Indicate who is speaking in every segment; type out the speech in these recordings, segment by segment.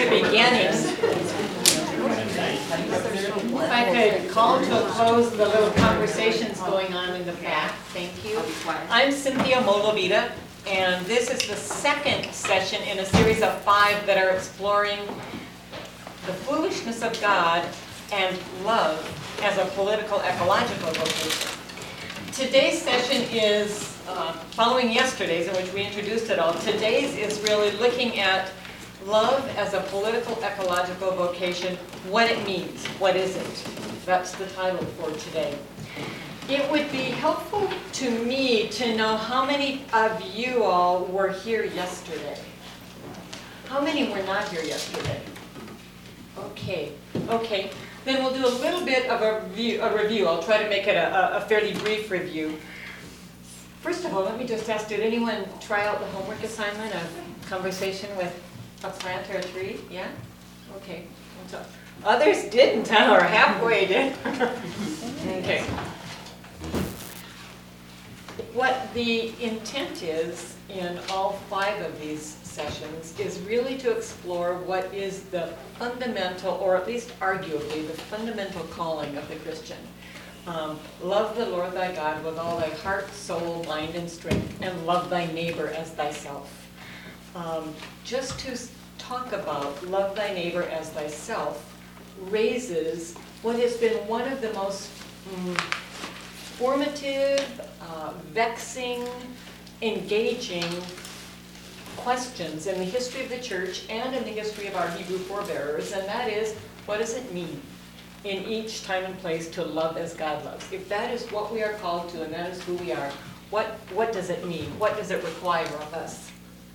Speaker 1: to beginning. If I could call to a close the little conversations going on in the back, thank you. I'm Cynthia Molovita, and this is the second session in a series of 5 that are exploring the foolishness of God and love as a political ecological vocation. Today's session is following yesterday's, in which we introduced it all. Today's is really looking at love as a political ecological vocation, what it means, what is it? That's the title for today. It would be helpful to me to know how many of you all were here yesterday. How many were not here yesterday? Okay. Then we'll do a little bit of a review. I'll try to make it a fairly brief review. First of all, let me just ask, did anyone try out the homework assignment of conversation with a plant or a tree? Yeah? Okay. So others didn't, or halfway did. Okay. What the intent is in all 5 of these sessions is really to explore what is the fundamental, or at least arguably the fundamental calling of the Christian. Love the Lord thy God with all thy heart, soul, mind, and strength, and love thy neighbor as thyself. Just to talk about love thy neighbor as thyself raises what has been one of the most formative, vexing, engaging questions in the history of the church and in the history of our Hebrew forebearers, and that is, what does it mean in each time and place to love as God loves? If that is what we are called to and that is who we are, what does it mean? What does it require of us?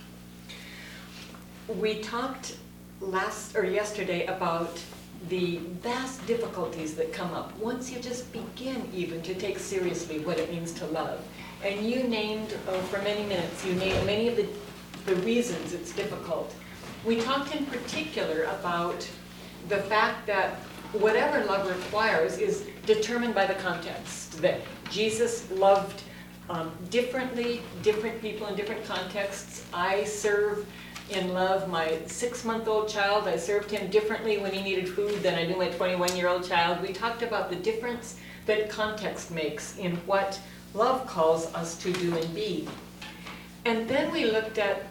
Speaker 1: We talked yesterday about the vast difficulties that come up once you just begin even to take seriously what it means to love. And you named, for many minutes, you named many of the reasons it's difficult. We talked in particular about the fact that whatever love requires is determined by the context, that Jesus loved differently, different people in different contexts. I serve in love my 6-month-old child. I served him differently when he needed food than I do my 21-year-old child. We talked about the difference that context makes in what love calls us to do and be. And then we looked at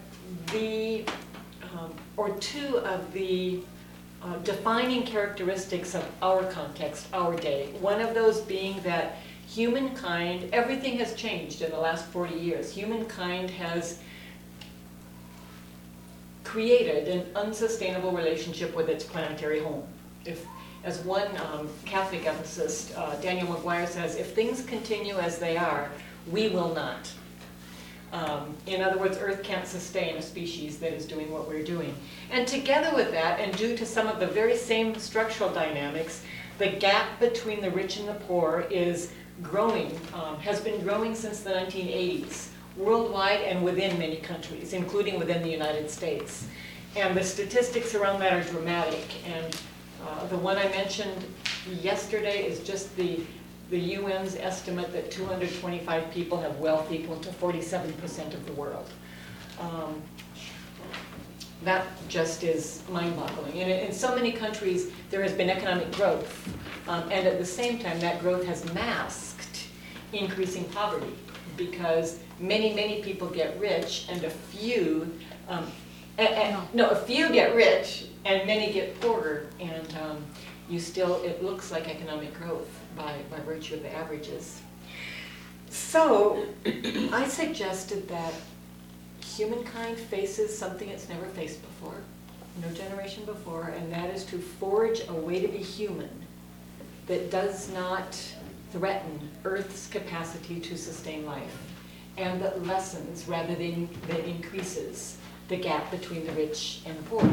Speaker 1: two of the defining characteristics of our context, our day. One of those being that humankind, everything has changed in the last 40 years. Humankind has created an unsustainable relationship with its planetary home. As one Catholic ethicist, Daniel McGuire, says, if things continue as they are, we will not. In other words, Earth can't sustain a species that is doing what we're doing. And together with that, and due to some of the very same structural dynamics, the gap between the rich and the poor is growing, has been growing since the 1980s, worldwide and within many countries, including within the United States. And the statistics around that are dramatic. And the one I mentioned yesterday is just the UN's estimate that 225 people have wealth equal to 47% of the world. That just is mind-boggling. And in so many countries, there has been economic growth. And at the same time, that growth has masked increasing poverty, because many people get rich and a few, a few get rich and many get poorer, and it looks like economic growth by virtue of the averages. So I suggested that humankind faces something it's never faced before, no generation before, and that is to forge a way to be human that does not threaten Earth's capacity to sustain life, and that lessens rather than increases the gap between the rich and the poor.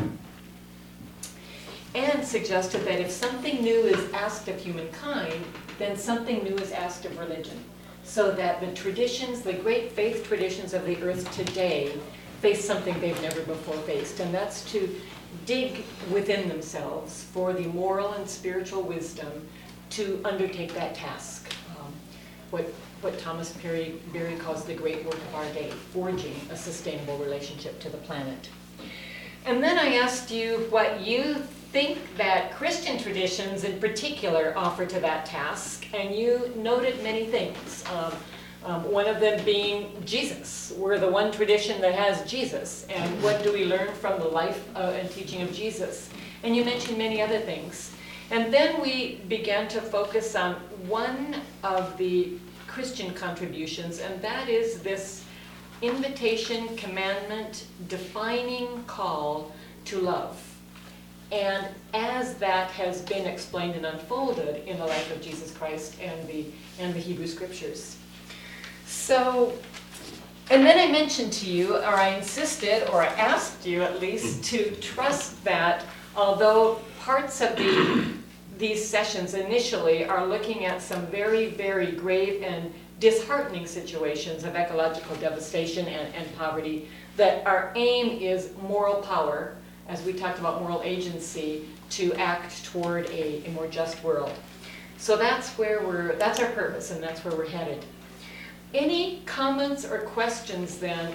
Speaker 1: And suggested that if something new is asked of humankind, then something new is asked of religion. So that the traditions, the great faith traditions of the earth today, face something they've never before faced. And that's to dig within themselves for the moral and spiritual wisdom to undertake that task. What Thomas Berry calls the great work of our day, forging a sustainable relationship to the planet. And then I asked you what you think that Christian traditions in particular offer to that task, and you noted many things. One of them being Jesus. We're the one tradition that has Jesus, and what do we learn from the life and teaching of Jesus? And you mentioned many other things. And then we began to focus on one of the Christian contributions, and that is this invitation, commandment, defining call to love. And as that has been explained and unfolded in the life of Jesus Christ and the Hebrew Scriptures. So, and then I mentioned to you, or I insisted, or I asked you at least, to trust that although parts of these sessions initially are looking at some very, very grave and disheartening situations of ecological devastation and poverty, that our aim is moral power, as we talked about moral agency, to act toward a more just world. So that's that's our purpose, and that's where we're headed. Any comments or questions then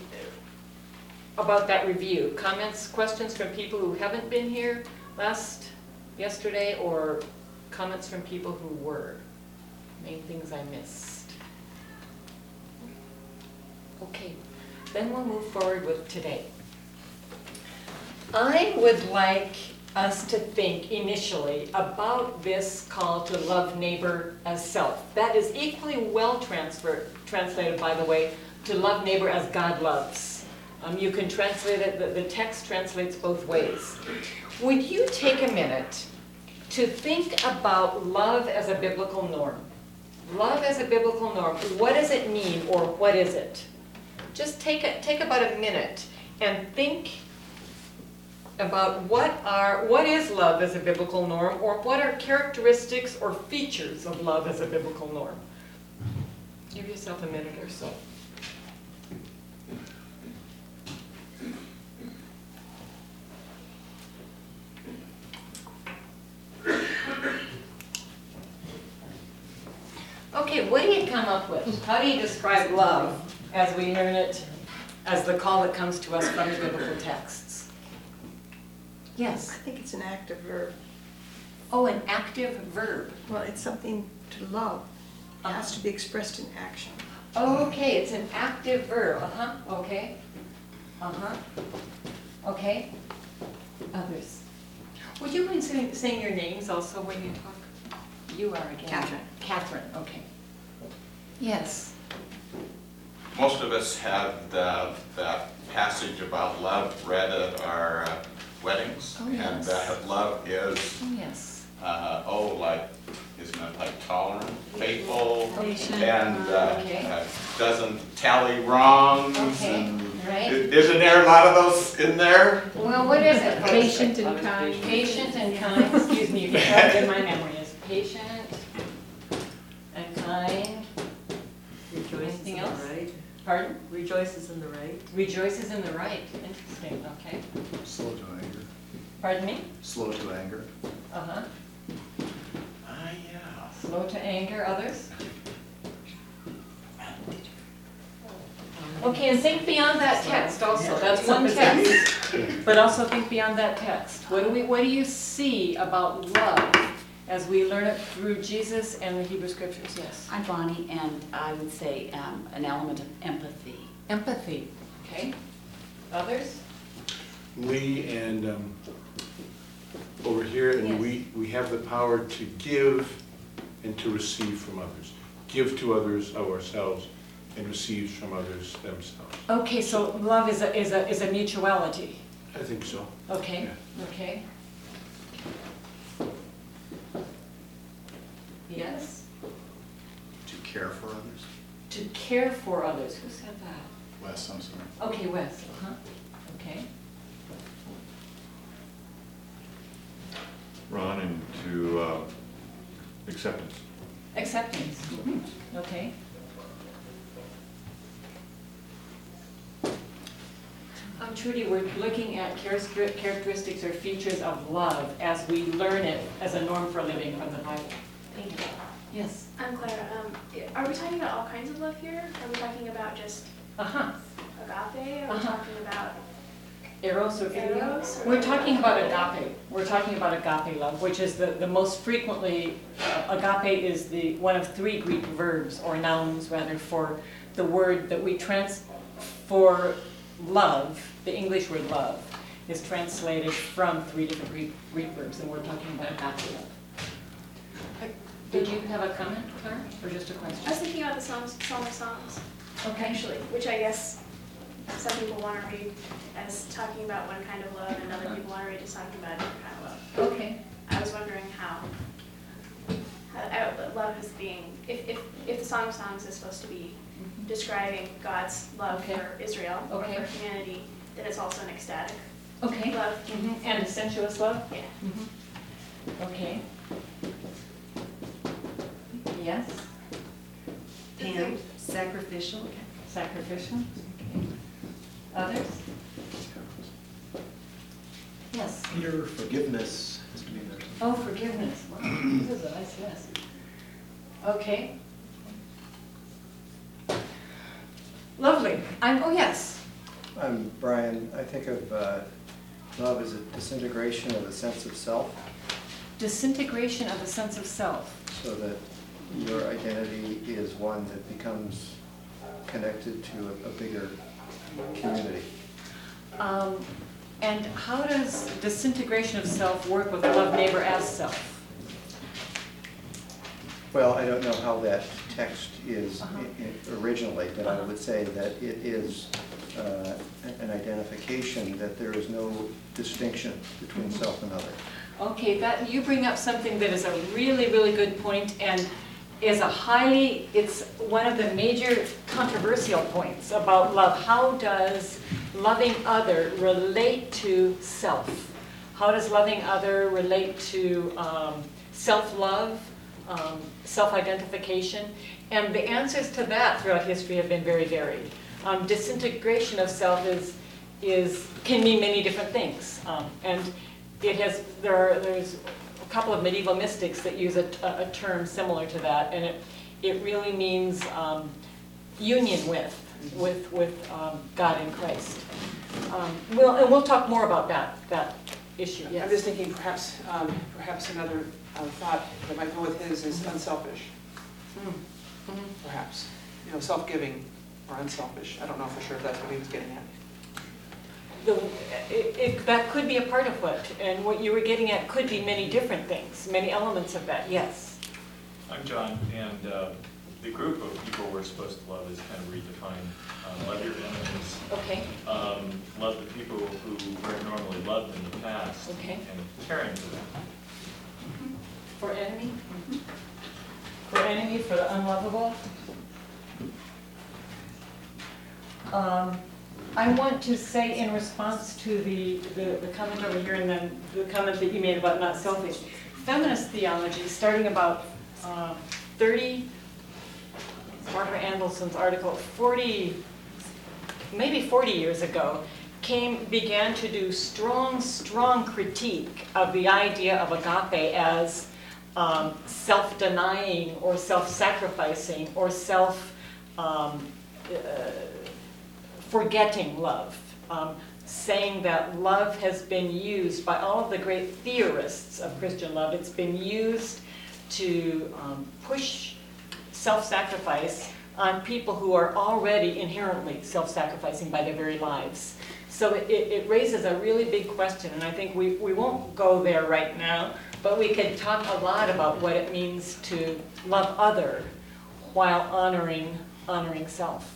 Speaker 1: about that review? Comments, questions from people who haven't been here yesterday, or comments from people who were? Main things I missed. Okay, then we'll move forward with today. I would like us to think initially about this call to love neighbor as self. That is equally well translated, by the way, to love neighbor as God loves. You can translate it, the text translates both ways. Would you take a minute to think about love as a biblical norm? Love as a biblical norm. What does it mean, or what is it? Just take about a minute and think about what is love as a biblical norm, or what are characteristics or features of love as a biblical norm. Give yourself a minute or so. Okay, what do you come up with? How do you describe love as we learn it, as the call that comes to us from the biblical texts? Yes?
Speaker 2: I think it's an active verb.
Speaker 1: Oh, an active verb.
Speaker 2: Well, it's something to love. It has to be expressed in action.
Speaker 1: Okay, it's an active verb. Okay. Okay. Others. Would you mind saying your names also when you talk? You are again.
Speaker 2: Catherine.
Speaker 1: Catherine, okay. Yes.
Speaker 3: Most of us have that passage about love read at our weddings.
Speaker 1: Oh, yes.
Speaker 3: And that love is,
Speaker 1: Oh, yes.
Speaker 3: isn't it like tolerant, faithful,
Speaker 2: Patient.
Speaker 3: and
Speaker 1: Okay.
Speaker 3: doesn't tally wrongs.
Speaker 1: Okay,
Speaker 3: And
Speaker 1: right.
Speaker 3: Isn't there a lot of those in there?
Speaker 1: Well, what is it?
Speaker 4: Patient and kind.
Speaker 1: Patient and kind, excuse me, you can have it in my memory, is patient and kind. Anything else? Pardon?
Speaker 4: Rejoices in the right.
Speaker 1: Rejoices in the right. Interesting, okay.
Speaker 5: Slow to anger.
Speaker 1: Pardon me?
Speaker 5: Slow to anger.
Speaker 1: Uh-huh.
Speaker 3: Yeah.
Speaker 1: Slow to anger, others? Okay, and think beyond that text also. That's one text. But also think beyond that text. What do you see about love as we learn it through Jesus and the Hebrew Scriptures? Yes.
Speaker 6: I'm Bonnie, and I would say an element of empathy.
Speaker 1: Empathy. Okay. Others?
Speaker 5: We and over here, and
Speaker 1: Yes.
Speaker 5: we have the power to give and to receive from others. Give to others of ourselves, and receive from others themselves.
Speaker 1: Okay, so love is a mutuality.
Speaker 5: I think so.
Speaker 1: Okay.
Speaker 5: Yeah.
Speaker 1: Okay. Yes.
Speaker 7: To care for others?
Speaker 1: To care for others. Who said that?
Speaker 7: Wes, I'm sorry.
Speaker 1: Okay, Wes. Okay.
Speaker 8: Ron, and to acceptance.
Speaker 1: Acceptance. Okay. Trudy, we're looking at characteristics or features of love as we learn it as a norm for living from the Bible.
Speaker 9: Thank you.
Speaker 1: Yes.
Speaker 9: I'm Clara. Are we talking about all kinds of love here? Are we talking about just
Speaker 1: Uh-huh.
Speaker 9: agape? Or are we
Speaker 1: Uh-huh.
Speaker 9: talking about
Speaker 1: Eros or philia?
Speaker 9: Eros?
Speaker 1: We're talking about agape. We're talking about agape love, which is the most frequently, agape is one of 3 Greek verbs, or nouns rather, for the word that we for love, the English word love, is translated from 3 different Greek verbs, and we're talking about agape love. Did you have a comment, Clara, or just a
Speaker 9: I
Speaker 1: question?
Speaker 9: was thinking about the Song of Songs, actually, which I guess some people want to read as talking about one kind of love, and other people want to read as talking about a different kind of love.
Speaker 1: Okay.
Speaker 9: I was wondering how love is being, if the Song of Songs is supposed to be describing God's love
Speaker 1: Okay.
Speaker 9: for Israel
Speaker 1: Okay.
Speaker 9: or for humanity, then it's also an ecstatic
Speaker 1: Okay.
Speaker 9: love.
Speaker 1: And a sensuous love?
Speaker 9: Yeah.
Speaker 1: Okay. Yes?
Speaker 4: Pam, sacrificial.
Speaker 1: Sacrificial? Okay. Others? Yes.
Speaker 7: Peter, forgiveness has to be there.
Speaker 1: Oh, forgiveness. Wow, this is a nice list. Okay. Lovely. Oh, yes.
Speaker 10: I'm Brian. I think of love as a disintegration of the sense of self,
Speaker 1: Disintegration of the sense of self.
Speaker 10: so that your identity is one that becomes connected to a bigger community.
Speaker 1: And how does disintegration of self work with love neighbor as self?
Speaker 10: Well, I don't know how that text is originally, but I would say that it is an identification that there is no distinction between self and other.
Speaker 1: Okay, that you bring up something that is a really, really good point, and is it's one of the major controversial points about love. How does loving other relate to self? How does loving other relate to self-love, self-identification? And the answers to that throughout history have been very varied. Disintegration of self can mean many different things, and there's a couple of medieval mystics that use a term similar to that, and it really means union with God in Christ. We'll talk more about that issue. Yes.
Speaker 11: I'm just thinking perhaps another thought that might go with his is unselfish. Perhaps, self-giving or unselfish. I don't know for sure if that's what he was getting at.
Speaker 1: That could be a part of and what you were getting at could be many different things, many elements of that, yes.
Speaker 12: I'm John, and the group of people we're supposed to love is kind of redefined. Love your enemies.
Speaker 1: Okay.
Speaker 12: Love the people who weren't normally loved in the past.
Speaker 1: Okay.
Speaker 12: And caring for them.
Speaker 1: For enemy? For enemy, for the unlovable? I want to say in response to the comment over here and then the comment that you made about not selfish, feminist theology, starting about 30, Barbara Andelson's article, maybe 40 years ago, began to do strong critique of the idea of agape as self-denying or self-sacrificing or forgetting love, saying that love has been used by all of the great theorists of Christian love. It's been used to push self-sacrifice on people who are already inherently self-sacrificing by their very lives. So it raises a really big question, and I think we won't go there right now, but we could talk a lot about what it means to love other while honoring self.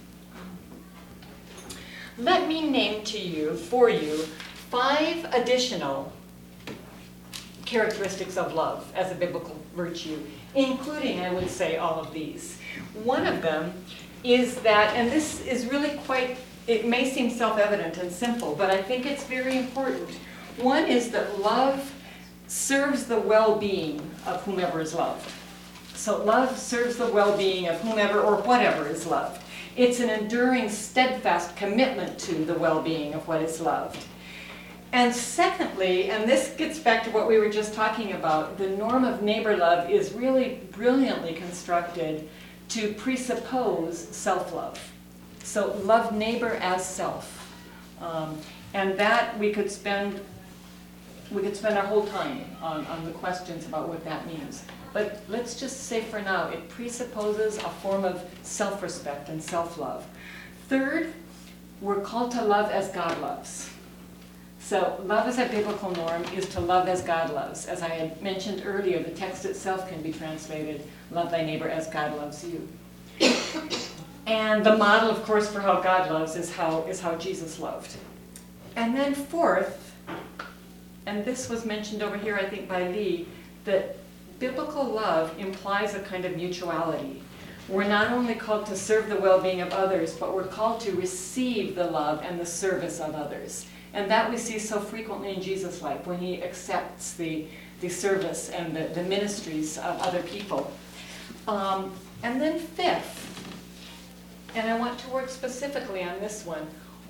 Speaker 1: Let me name for you 5 additional characteristics of love as a biblical virtue, including, I would say, all of these. One of them is that, and this is really it may seem self-evident and simple, but I think it's very important. One is that love serves the well-being of whomever is loved. So love serves the well-being of whomever or whatever is loved. It's an enduring, steadfast commitment to the well-being of what is loved. And secondly, and this gets back to what we were just talking about, the norm of neighbor love is really brilliantly constructed to presuppose self-love. So love neighbor as self. And that we could spend our whole time on the questions about what that means. But let's just say for now, it presupposes a form of self-respect and self-love. Third, we're called to love as God loves. So love as a biblical norm is to love as God loves. As I had mentioned earlier, the text itself can be translated, love thy neighbor as God loves you. And the model, of course, for how God loves is how Jesus loved. And then fourth, and this was mentioned over here, I think, by Lee, that biblical love implies a kind of mutuality. We're not only called to serve the well-being of others, but we're called to receive the love and the service of others. And that we see so frequently in Jesus' life, when he accepts the service and the ministries of other people. And then fifth, and I want to work specifically on this one,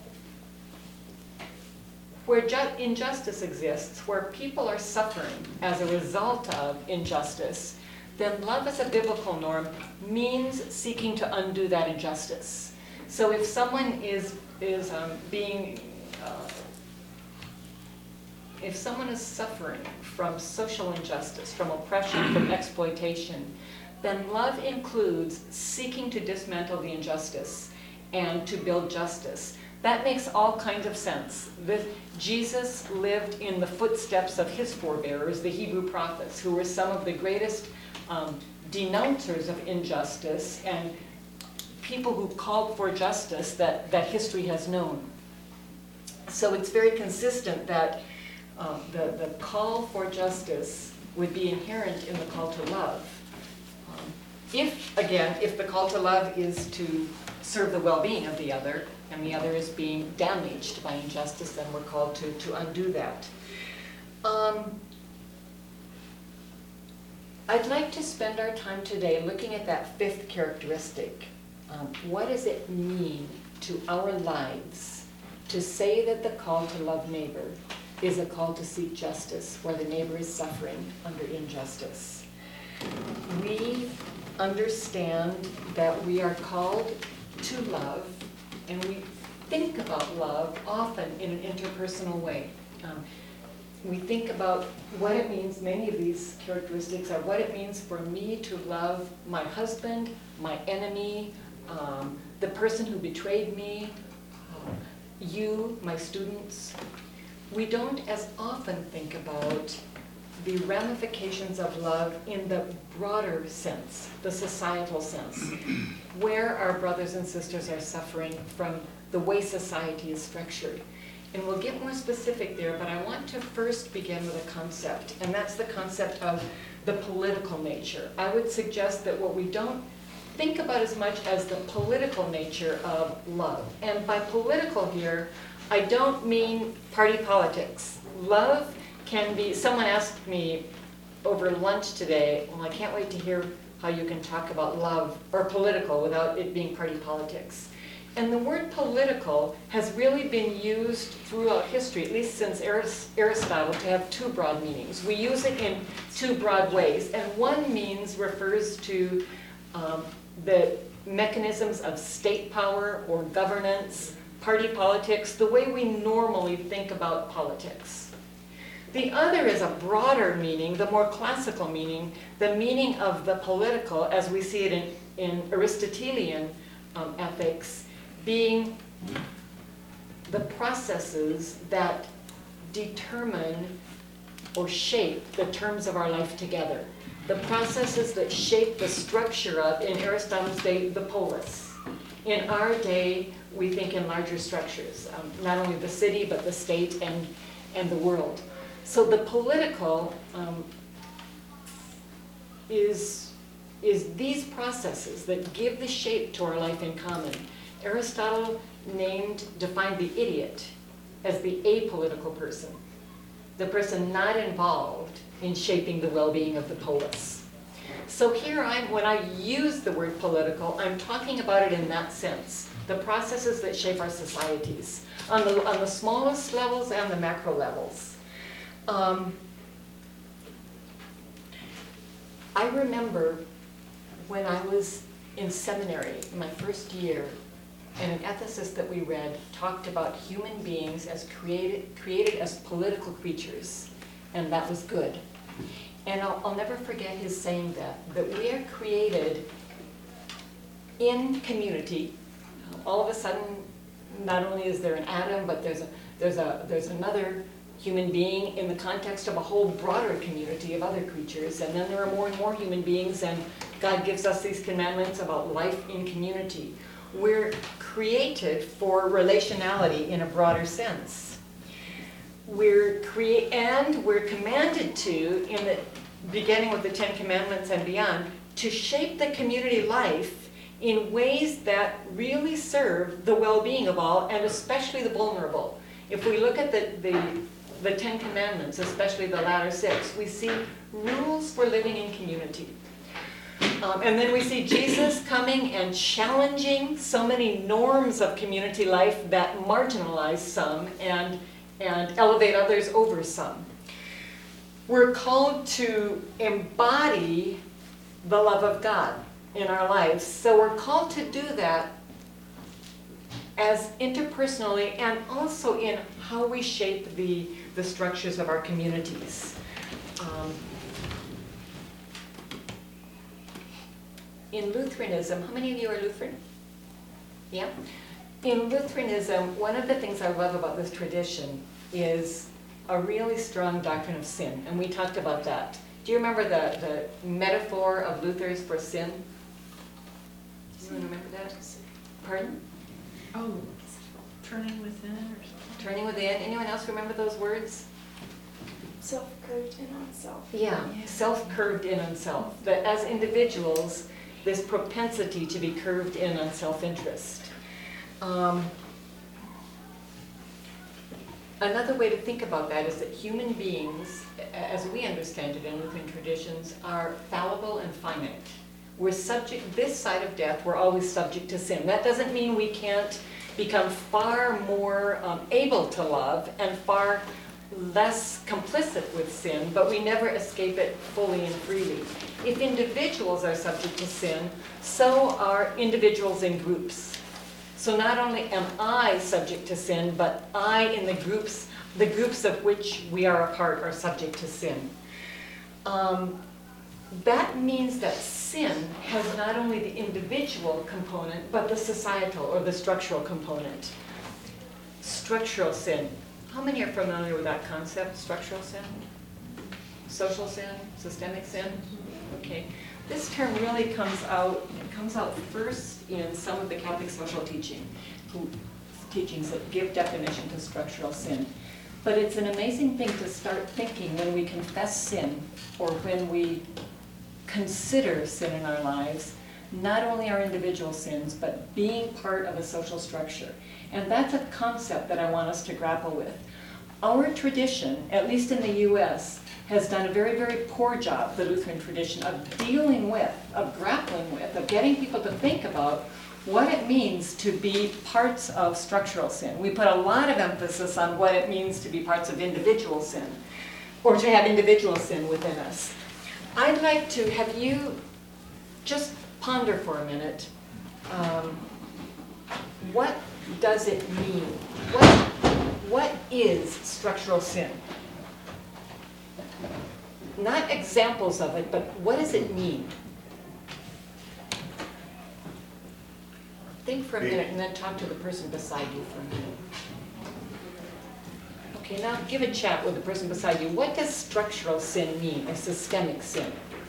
Speaker 1: where injustice exists, where people are suffering as a result of injustice, then love as a biblical norm means seeking to undo that injustice. So if someone is suffering from social injustice, from oppression, from exploitation, then love includes seeking to dismantle the injustice and to build justice. That makes all kinds of sense. Jesus lived in the footsteps of his forebearers, the Hebrew prophets, who were some of the greatest denouncers of injustice and people who called for justice that history has known. So it's very consistent that the call for justice would be inherent in the call to love. If the call to love is to serve the well-being of the other, and the other is being damaged by injustice, then we're called to undo that. I'd like to spend our time today looking at that fifth characteristic. What does it mean to our lives to say that the call to love neighbor is a call to seek justice where the neighbor is suffering under injustice? We understand that we are called to love, and we think about love often in an interpersonal way. We think about what it means, many of these characteristics are what it means for me to love my husband, my enemy, the person who betrayed me, you, my students. We don't as often think about the ramifications of love in the broader sense, the societal sense, where our brothers and sisters are suffering from the way society is structured. And we'll get more specific there, but I want to first begin with a concept, and that's the concept of the political nature. I would suggest that what we don't think about as much as the political nature of love. And by political here, I don't mean party politics. Love can be, someone asked me over lunch today, well, I can't wait to hear how you can talk about love or political without it being party politics. And the word political has really been used throughout history, at least since Aristotle, to have two broad meanings. We use it in two broad ways, and one means refers to the mechanisms of state power or governance, party politics, the way we normally think about politics. The other is a broader meaning, the more classical meaning, the meaning of the political as we see it in Aristotelian ethics, being the processes that determine or shape the terms of our life together. The processes that shape the structure of, in Aristotle's day, the polis. In our day, we think in larger structures, not only the city, but the state and the world. So the political is these processes that give the shape to our life in common. Aristotle defined the idiot as the apolitical person, the person not involved in shaping the well-being of the polis. So here when I use the word political, I'm talking about it in that sense, the processes that shape our societies, on the smallest levels and the macro levels. I remember when I was in seminary, my first year, and an ethicist that we read talked about human beings as created as political creatures, and that was good. And I'll never forget his saying that we are created in community. All of a sudden, not only is there an atom, but there's another human being in the context of a whole broader community of other creatures, and then there are more and more human beings, and God gives us these commandments about life in community. We're created for relationality in a broader sense. We're commanded to, in the beginning with the Ten Commandments and beyond, to shape the community life in ways that really serve the well-being of all, and especially the vulnerable. If we look at the Ten Commandments, especially the latter 6, we see rules for living in community. And then we see Jesus coming and challenging so many norms of community life that marginalize some and elevate others over some. We're called to embody the love of God in our lives. So we're called to do that as interpersonally and also in how we shape the structures of our communities. In Lutheranism, how many of you are Lutheran? Yeah? In Lutheranism, one of the things I love about this tradition is a really strong doctrine of sin, and we talked about that. Do you remember the metaphor of Luther's for sin? Do you remember that? Pardon?
Speaker 2: Oh, turning within or something?
Speaker 1: Turning within. Anyone else remember those words?
Speaker 9: Self-curved in on self.
Speaker 1: Yeah, self-curved in on self. That as individuals, this propensity to be curved in on self-interest. Another way to think about that is that human beings, as we understand it in Lutheran traditions, are fallible and finite. We're subject, this side of death, we're always subject to sin. That doesn't mean we can't become far more able to love and far less complicit with sin, but we never escape it fully and freely. If individuals are subject to sin, so are individuals in groups. So not only am I subject to sin, but I in the groups of which we are a part are subject to sin. That means that sin has not only the individual component, but the societal or the structural component. Structural sin. How many are familiar with that concept, structural sin? Social sin, systemic sin? Okay. This term really comes out first in some of the Catholic social teachings that give definition to structural sin. But it's an amazing thing to start thinking when we confess sin or when we consider sin in our lives, not only our individual sins, but being part of a social structure. And that's a concept that I want us to grapple with. Our tradition, at least in the US, has done a very, very poor job, the Lutheran tradition, of dealing with, of grappling with, of getting people to think about what it means to be parts of structural sin. We put a lot of emphasis on what it means to be parts of individual sin, or to have individual sin within us. I'd like to have you just ponder for a minute, what does it mean? What is structural sin? Not examples of it, but what does it mean? Think for a minute and then talk to the person beside you for a minute. Okay, now give a chat with the person beside you. What does structural sin mean, or systemic sin?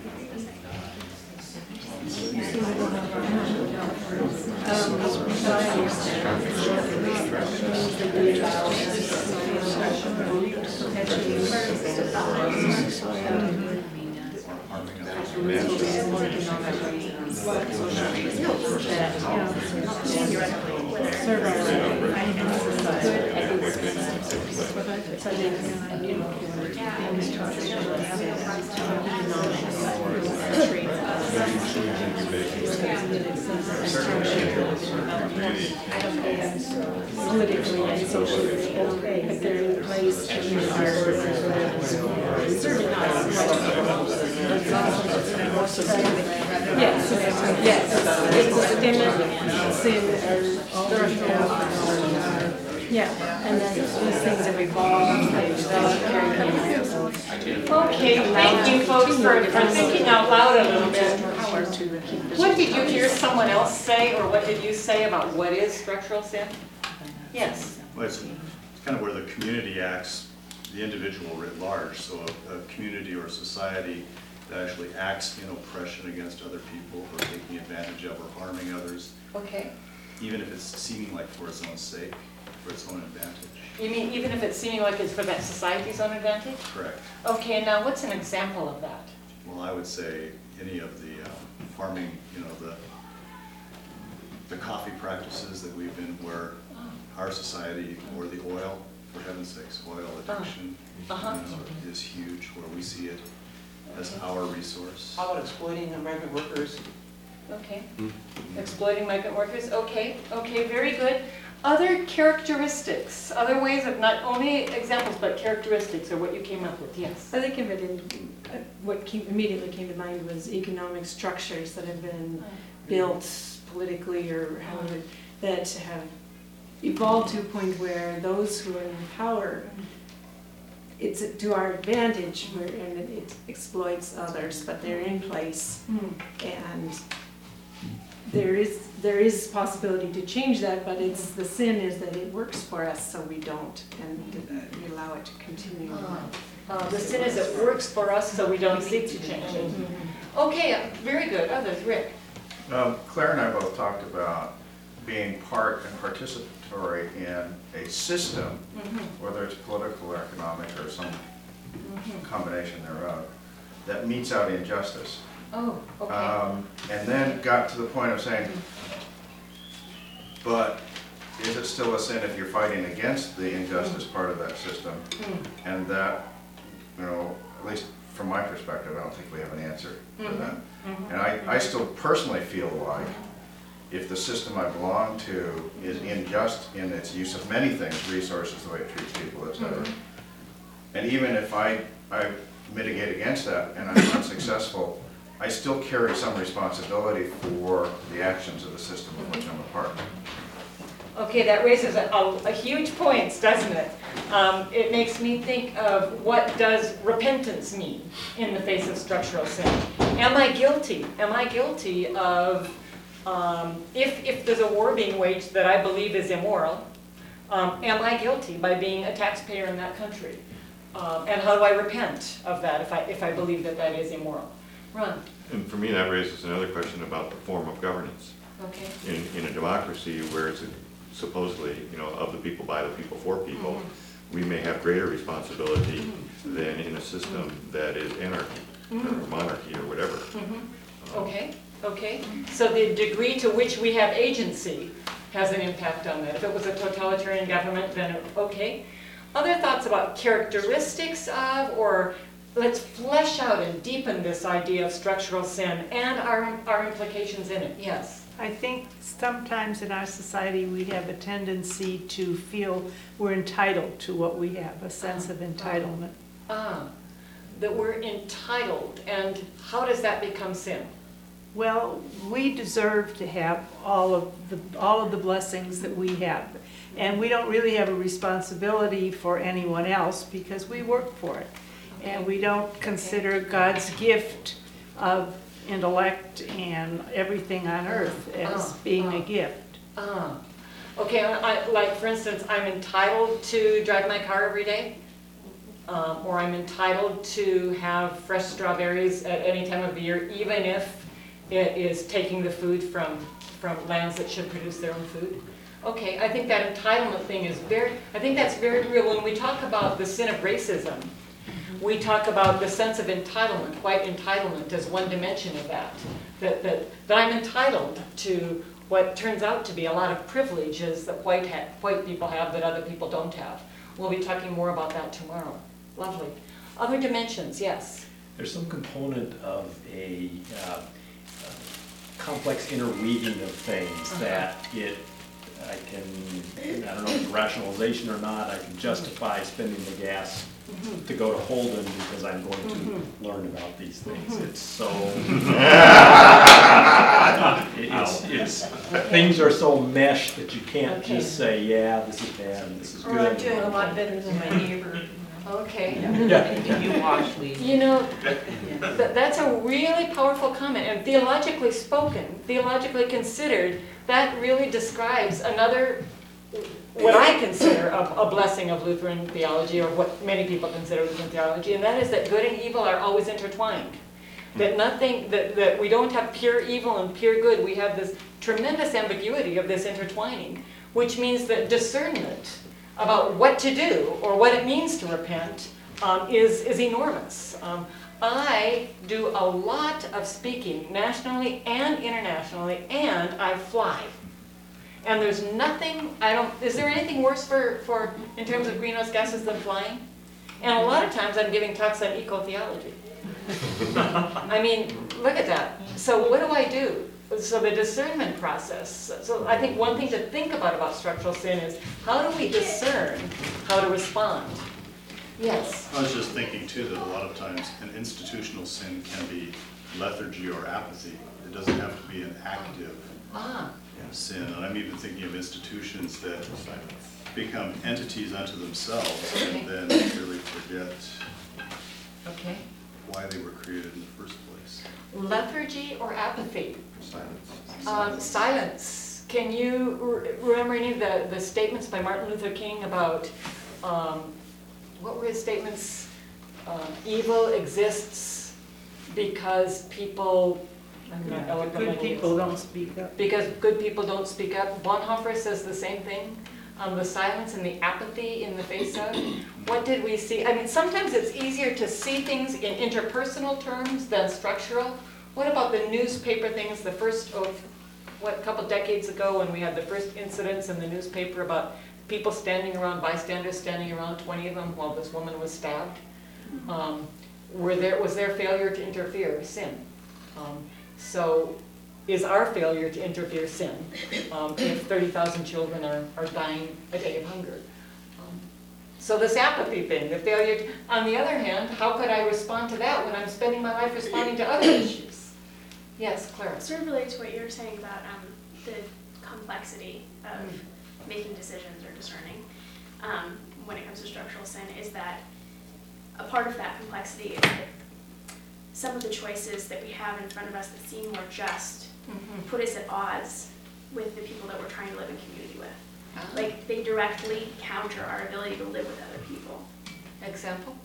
Speaker 2: Politically and socially, but they're in place in our certainly not more systemic. Yes, it's systemic sin are all we have. Yeah, and then these things have evolved, they develop,
Speaker 1: Okay, thank you folks for thinking out loud a little bit. What did you hear someone else say, or what did you say about what is structural sin? Yes.
Speaker 8: Well, it's kind of where the community acts, the individual writ large, so a community or a society that actually acts in oppression against other people or taking advantage of or harming others,
Speaker 1: Okay.
Speaker 8: even if it's seeming like for its own sake, for its own advantage.
Speaker 1: You mean even if it's seeming like it's for that society's own advantage?
Speaker 8: Correct.
Speaker 1: Okay, now what's an example of that?
Speaker 8: Well, I would say any of the farming, the coffee practices that we've been, where our society, or the oil, for heaven's sakes, oil addiction is huge, where we see it as our resource.
Speaker 11: How about exploiting migrant workers?
Speaker 1: Okay. Exploiting migrant workers, okay, very good. Other characteristics, other ways of not only examples, but characteristics are what you came up with, yes.
Speaker 2: I think of it in, immediately came to mind was economic structures that have been built politically or however, that have evolved to a point where those who are in power, it's to our advantage, and it exploits others, but they're in place. And there is possibility to change that, but the sin is that it works for us, so we don't, and we allow it to continue.
Speaker 1: The sin is it works for us, so we don't seek to change it. Okay, very good. Others, Rick.
Speaker 13: Claire and I both talked about being part and participatory in a system, whether it's political or economic or some combination thereof, that meets out injustice.
Speaker 1: Oh, okay.
Speaker 13: And then got to the point of saying, but is it still a sin if you're fighting against the injustice part of that system? And that, at least from my perspective, I don't think we have an answer for that. And I still personally feel like if the system I belong to is unjust in its use of many things, resources, the way it treats people, etc., and even if I mitigate against that and I'm unsuccessful, I still carry some responsibility for the actions of the system of which I'm a part.
Speaker 1: Okay, that raises a huge point, doesn't it? It makes me think of what does repentance mean in the face of structural sin? Am I guilty? Am I guilty of, if there's a war being waged that I believe is immoral, am I guilty by being a taxpayer in that country? And how do I repent of that if I believe that that is immoral? Ron?
Speaker 8: And for me, that raises another question about the form of governance.
Speaker 1: Okay.
Speaker 8: In a democracy where it's supposedly, of the people, by the people, for people, we may have greater responsibility than in a system that is anarchy or monarchy or whatever. Okay.
Speaker 1: So the degree to which we have agency has an impact on that. If it was a totalitarian government, then okay. Other thoughts about characteristics of, or let's flesh out and deepen this idea of structural sin and our implications in it. Yes.
Speaker 14: I think sometimes in our society we have a tendency to feel we're entitled to what we have, a sense of entitlement.
Speaker 1: That we're entitled, and how does that become sin?
Speaker 14: Well, we deserve to have all of the blessings that we have, and we don't really have a responsibility for anyone else because we work for it, and we don't consider God's gift of intellect and everything on earth as being a gift.
Speaker 1: Okay, like for instance, I'm entitled to drive my car every day, or I'm entitled to have fresh strawberries at any time of the year, even if it is taking the food from lands that should produce their own food. Okay, I think that entitlement thing is I think that's very real. When we talk about the sin of racism, we talk about the sense of entitlement, white entitlement as one dimension of that I'm entitled to what turns out to be a lot of privileges that white people have that other people don't have. We'll be talking more about that tomorrow. Lovely. Other dimensions, yes?
Speaker 12: There's some component of a complex interweaving of things that I don't know if it's rationalization or not, I can justify spending the gas to go to Holden because I'm going to learn about these things. It's so Things are so meshed that you can't
Speaker 1: Okay.
Speaker 12: just say, yeah, this is bad and this is
Speaker 1: Or I'm
Speaker 12: good.
Speaker 1: doing a lot better than my neighbor. Okay.
Speaker 12: Yeah.
Speaker 6: You wash these.
Speaker 1: You know, that's a really powerful comment, and theologically spoken, theologically considered, that really describes another, what I consider a blessing of Lutheran theology, or what many people consider Lutheran theology, and that is that good and evil are always intertwined. That nothing, that we don't have pure evil and pure good, we have this tremendous ambiguity of this intertwining, which means that discernment about what to do or what it means to repent is enormous. I do a lot of speaking nationally and internationally, and I fly. And there's nothing, is there anything worse for in terms of greenhouse gases than flying? And a lot of times I'm giving talks on eco-theology. I mean, look at that. So what do? So the discernment process. So I think one thing to think about structural sin is how do we discern how to respond? Yes.
Speaker 15: I was just thinking too that a lot of times an institutional sin can be lethargy or apathy. It doesn't have to be an active sin. And I'm even thinking of institutions that become entities unto themselves and then really forget why they were created in the first place.
Speaker 1: Lethargy or apathy?
Speaker 15: Silence.
Speaker 1: Silence. Can you remember any of the statements by Martin Luther King about, what were his statements? Evil exists because people, I'm not eloquent like
Speaker 14: Good people don't speak up.
Speaker 1: because good people don't speak up. Bonhoeffer says the same thing. The silence and the apathy in the face of. What did we see? I mean, sometimes it's easier to see things in interpersonal terms than structural. What about the newspaper things, the first, a couple decades ago when we had the first incidents in the newspaper about people standing around, bystanders standing around, 20 of them while this woman was stabbed? Was their failure to interfere sin? So is our failure to interfere sin if 30,000 children are dying a day of hunger? So this apathy thing, the failure to, on the other hand, how could I respond to that when I'm spending my life responding to other issues? Yes, Clara.
Speaker 9: Sort of related to what you were saying about the complexity of making decisions or discerning when it comes to structural sin, is that a part of that complexity is that some of the choices that we have in front of us that seem more just put us at odds with the people that we're trying to live in community with. Like, they directly counter our ability to live with other people.
Speaker 1: Example?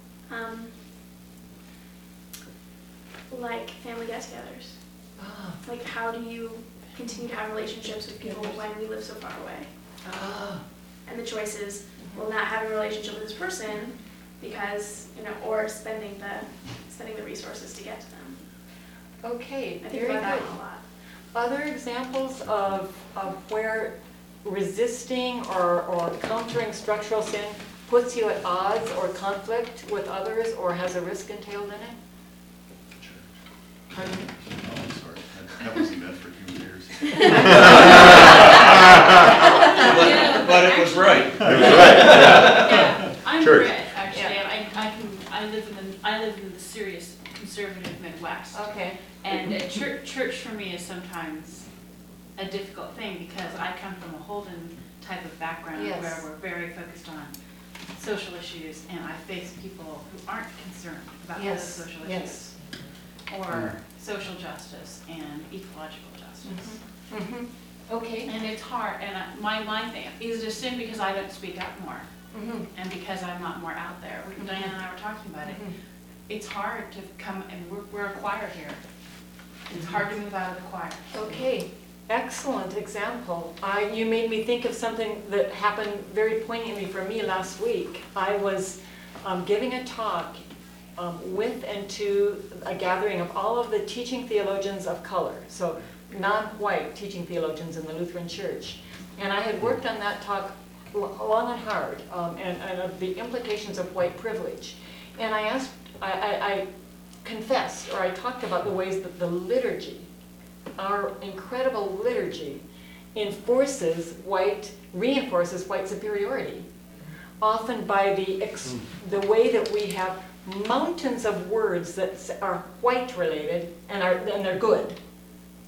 Speaker 9: Like family get-togethers. Like, how do you continue to have relationships with people when we live so far away? And the choice is, well, not having a relationship with this person because, or spending the resources to get to them.
Speaker 1: Okay,
Speaker 9: I think
Speaker 1: very
Speaker 9: about that
Speaker 1: good.
Speaker 9: a lot.
Speaker 1: Other examples of where resisting or countering structural sin puts you at odds or conflict with others or has a risk entailed in it? Pardon me?
Speaker 15: Oh, I'm sorry. That wasn't meant for human ears.
Speaker 7: But it was right.
Speaker 8: It was right, yeah.
Speaker 16: I'm
Speaker 8: Church.
Speaker 16: Brit, actually. I live in the serious conservative Midwest.
Speaker 1: Okay.
Speaker 16: And church for me is sometimes a difficult thing because I come from a Holden type of background where we're very focused on social issues, and I face people who aren't concerned about those social issues or social justice and ecological justice.
Speaker 1: Okay.
Speaker 16: And it's hard, and my thing is to sin because I don't speak up more, and because I'm not more out there. Diane and I were talking about it. It's hard to come, and we're a choir here. It's hard to move out of the choir.
Speaker 1: Okay, excellent example. You made me think of something that happened very poignantly for me last week. I was giving a talk with and to a gathering of all of the teaching theologians of color, so non-white teaching theologians in the Lutheran Church. And I had worked on that talk long and hard, and of the implications of white privilege. And I confessed, or I talked about the ways that the liturgy, our incredible liturgy, reinforces white superiority, often by the way that we have mountains of words that are white related and they're good,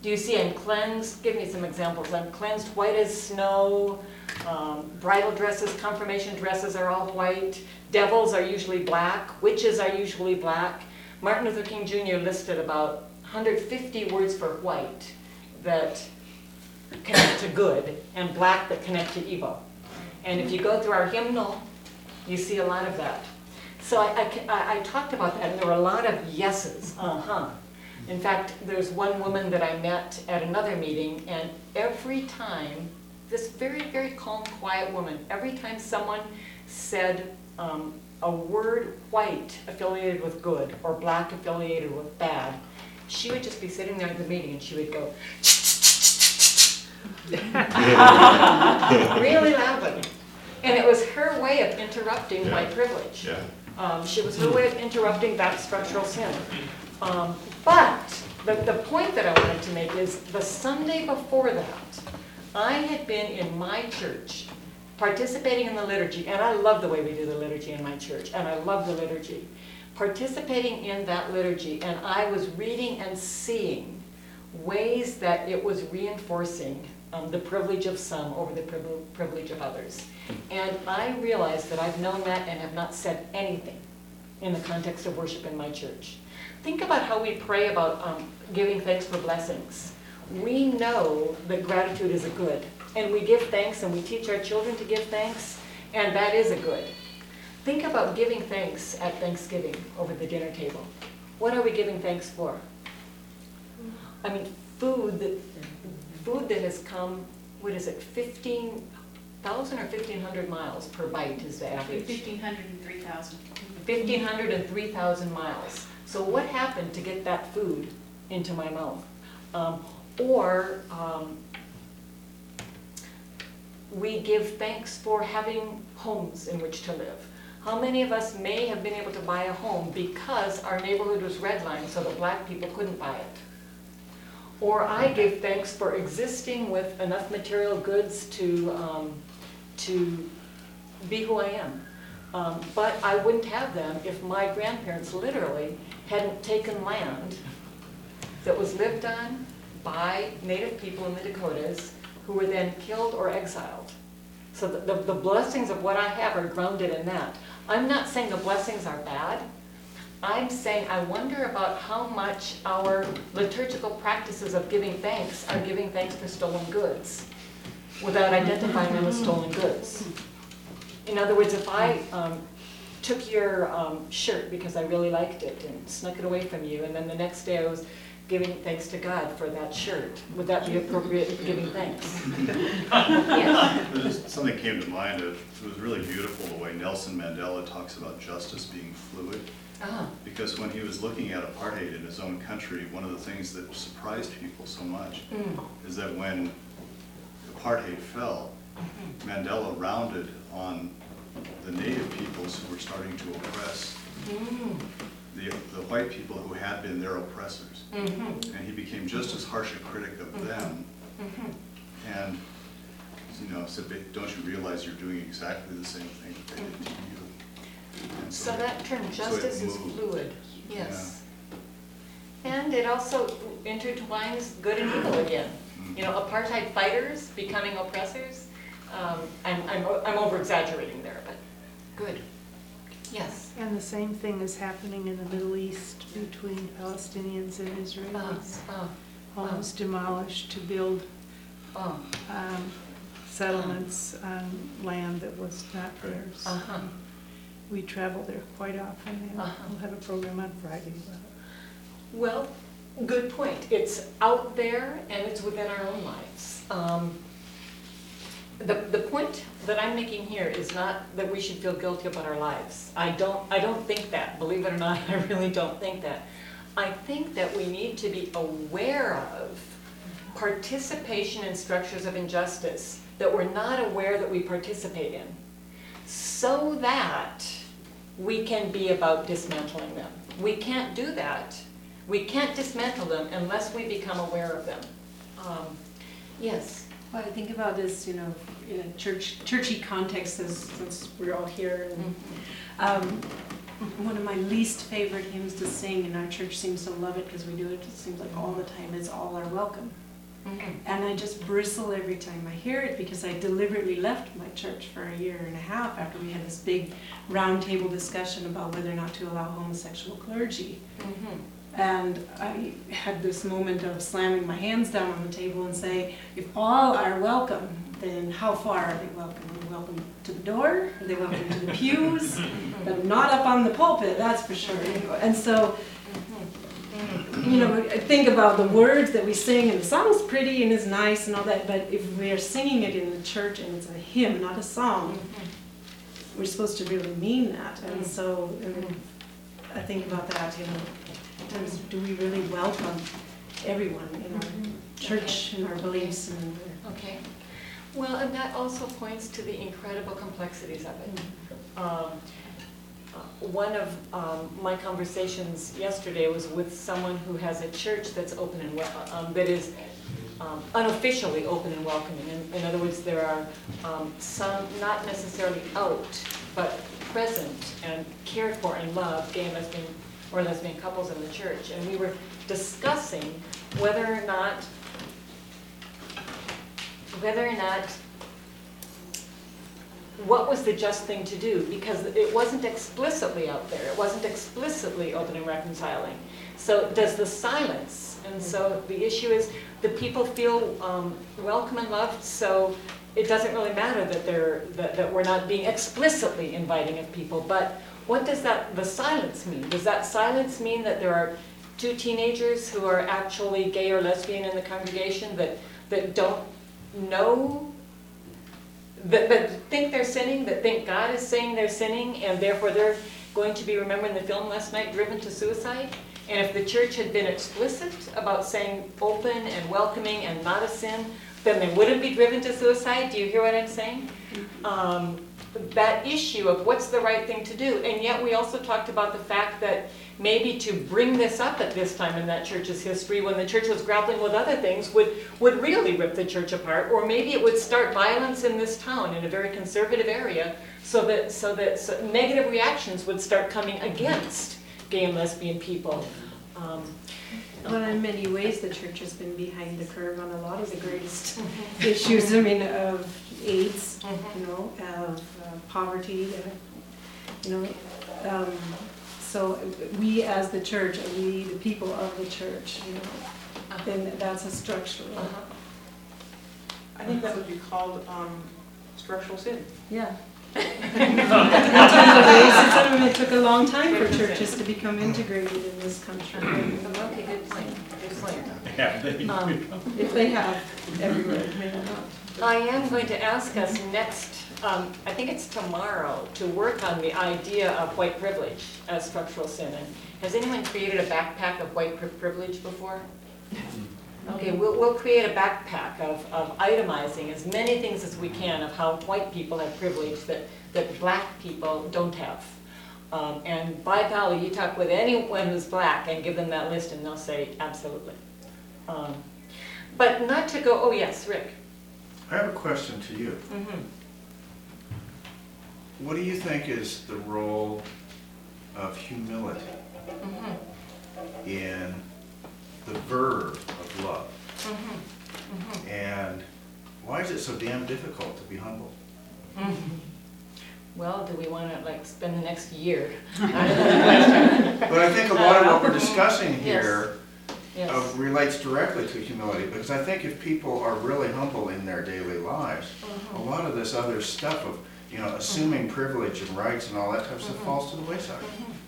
Speaker 1: Do you see I'm cleansed? Give me some examples. I'm cleansed white as snow. Bridal dresses, confirmation dresses are all white. Devils are usually black. Witches are usually black. Martin Luther King Jr. listed about 150 words for white that connect to good and black that connect to evil. And if you go through our hymnal, you see a lot of that. So I talked about that, and there were a lot of yeses, In fact, there's one woman that I met at another meeting, and every time, this very, very calm, quiet woman, every time someone said a word white affiliated with good or black affiliated with bad, she would just be sitting there at the meeting and she would go, really loudly. And it was her way of interrupting white privilege. She was her way of interrupting that structural sin. But the point that I wanted to make is the Sunday before that, I had been in my church participating in the liturgy, and I love the way we do the liturgy in my church, and I love the liturgy. Participating in that liturgy, and I was reading and seeing ways that it was reinforcing the privilege of some over the privilege of others. And I realized that I've known that and have not said anything in the context of worship in my church. Think about how we pray about giving thanks for blessings. We know that gratitude is a good, and we give thanks and we teach our children to give thanks, and that is a good. Think about giving thanks at Thanksgiving over the dinner table. What are we giving thanks for? I mean, food that has come, what is it, 15,000 or 1,500 miles per bite is the average.
Speaker 16: 1,500 and 3,000.
Speaker 1: 1,500 and 3,000 miles. So what happened to get that food into my mouth? We give thanks for having homes in which to live. How many of us may have been able to buy a home because our neighborhood was redlined so that black people couldn't buy it? Or I give thanks for existing with enough material goods to be who I am. But I wouldn't have them if my grandparents literally hadn't taken land that was lived on by Native people in the Dakotas who were then killed or exiled. So the blessings of what I have are grounded in that. I'm not saying the blessings are bad. I'm saying I wonder about how much our liturgical practices of giving thanks are giving thanks for stolen goods without identifying them as stolen goods. In other words, if I took your shirt because I really liked it and snuck it away from you, and then the next day I was giving thanks to God for that shirt, would that be appropriate for giving thanks?
Speaker 15: Yes. Something came to mind. It was really beautiful the way Nelson Mandela talks about justice being fluid. Because when he was looking at apartheid in his own country, one of the things that surprised people so much is that when apartheid fell, Mandela rounded on the native peoples who were starting to oppress the white people who had been their oppressors. And he became just as harsh a critic of them. And said, don't you realize you're doing exactly the same thing that they did to you? And
Speaker 1: so that term, justice, is fluid, yes. Yeah. And it also intertwines good and evil again. Apartheid fighters becoming oppressors. I'm over-exaggerating there, but good. Yes.
Speaker 14: And the same thing is happening in the Middle East between Palestinians and Israelis. Homes demolished to build settlements on land that was not theirs. We travel there quite often, and we'll have a program on Friday about it.
Speaker 1: Well, good point. It's out there and it's within our own lives. The point that I'm making here is not that we should feel guilty about our lives. I don't think that. Believe it or not, I really don't think that. I think that we need to be aware of participation in structures of injustice that we're not aware that we participate in, so that we can be about dismantling them. We can't do that. We can't dismantle them unless we become aware of them. Yes?
Speaker 2: Well, I think about this, in a churchy context, since we're all here. And, one of my least favorite hymns to sing, and our church seems to love it because we do it seems like all the time, is All Are Welcome. And I just bristle every time I hear it because I deliberately left my church for a year and a half after we had this big roundtable discussion about whether or not to allow homosexual clergy. And I had this moment of slamming my hands down on the table and saying, if all are welcome, then how far are they welcome? Are they welcome to the door? Are they welcome to the pews? But not up on the pulpit, that's for sure. And so, you know, I think about the words that we sing, and the song's pretty and is nice and all that, but if we are singing it in the church and it's a hymn, not a song, we're supposed to really mean that. And so, I think about that, you know, sometimes do we really welcome everyone in our church and our beliefs? And
Speaker 1: okay. Well, and that also points to the incredible complexities of it. One of my conversations yesterday was with someone who has a church that's open and that is unofficially open and welcoming. In other words, there are some not necessarily out, but present and cared for and loved gay and lesbian couples in the church. And we were discussing whether or not what was the just thing to do, because it wasn't explicitly out there. It wasn't explicitly open and reconciling. So does the silence, and so the issue is the people feel welcome and loved, so it doesn't really matter that we're not being explicitly inviting of people, but what does the silence mean? Does that silence mean that there are 2 teenagers who are actually gay or lesbian in the congregation that don't know, that think they're sinning, that think God is saying they're sinning, and therefore they're going to be, remembering the film last night, driven to suicide? And if the church had been explicit about saying open and welcoming and not a sin, then they wouldn't be driven to suicide. Do you hear what I'm saying? That issue of what's the right thing to do. And yet we also talked about the fact that maybe to bring this up at this time in that church's history, when the church was grappling with other things, would really rip the church apart, or maybe it would start violence in this town, in a very conservative area, so that negative reactions would start coming against gay and lesbian people.
Speaker 2: Well, in many ways, the church has been behind the curve on a lot of the greatest issues. I mean, of AIDS, you know, of poverty, you know. So we, as the church, we, the people of the church, you know, then that's a structural.
Speaker 11: I think that would be called structural sin.
Speaker 2: Yeah. It took a long time for churches to become integrated in this country.
Speaker 1: Okay, good point. Good point.
Speaker 2: If they have everywhere, maybe not.
Speaker 1: I am going to ask us next, I think it's tomorrow, to work on the idea of white privilege as structural sin. And has anyone created a backpack of white privilege before? Okay, we'll create a backpack of itemizing as many things as we can of how white people have privilege that black people don't have. And by golly, you talk with anyone who's black and give them that list and they'll say, absolutely. But not to go, oh yes, Rick.
Speaker 13: I have a question to you. What do you think is the role of humility in the verb of love? And why is it so damn difficult to be humble?
Speaker 1: Well, do we want to like spend the next year?
Speaker 13: But I think a lot of what we're discussing here relates directly to humility, because I think if people are really humble in their daily lives, a lot of this other stuff of, you know, assuming privilege and rights and all that type of stuff falls to the wayside.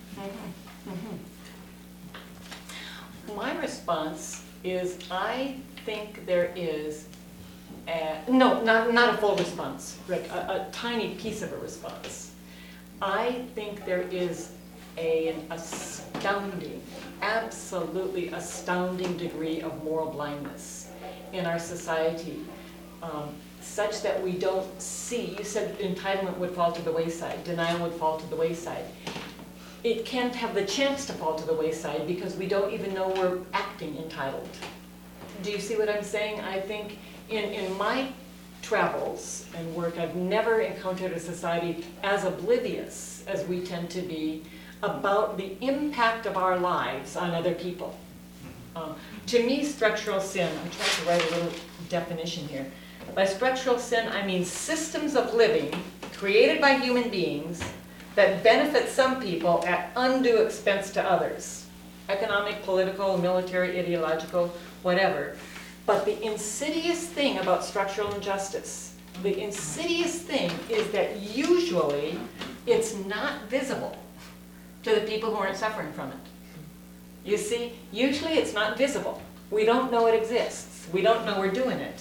Speaker 1: My response is, I think there is, no, not a full response, Rick, a tiny piece of a response. I think there is an astounding, absolutely astounding degree of moral blindness in our society, such that we don't see, you said entitlement would fall to the wayside, denial would fall to the wayside. It can't have the chance to fall to the wayside because we don't even know we're acting entitled. Do you see what I'm saying? I think in my travels and work, I've never encountered a society as oblivious as we tend to be about the impact of our lives on other people. To me, structural sin, I'm trying to write a little definition here. By structural sin, I mean systems of living created by human beings that benefit some people at undue expense to others. Economic, political, military, ideological, whatever. But the insidious thing about structural injustice, the insidious thing is that usually it's not visible to the people who aren't suffering from it. You see, usually it's not visible. We don't know it exists. We don't know we're doing it.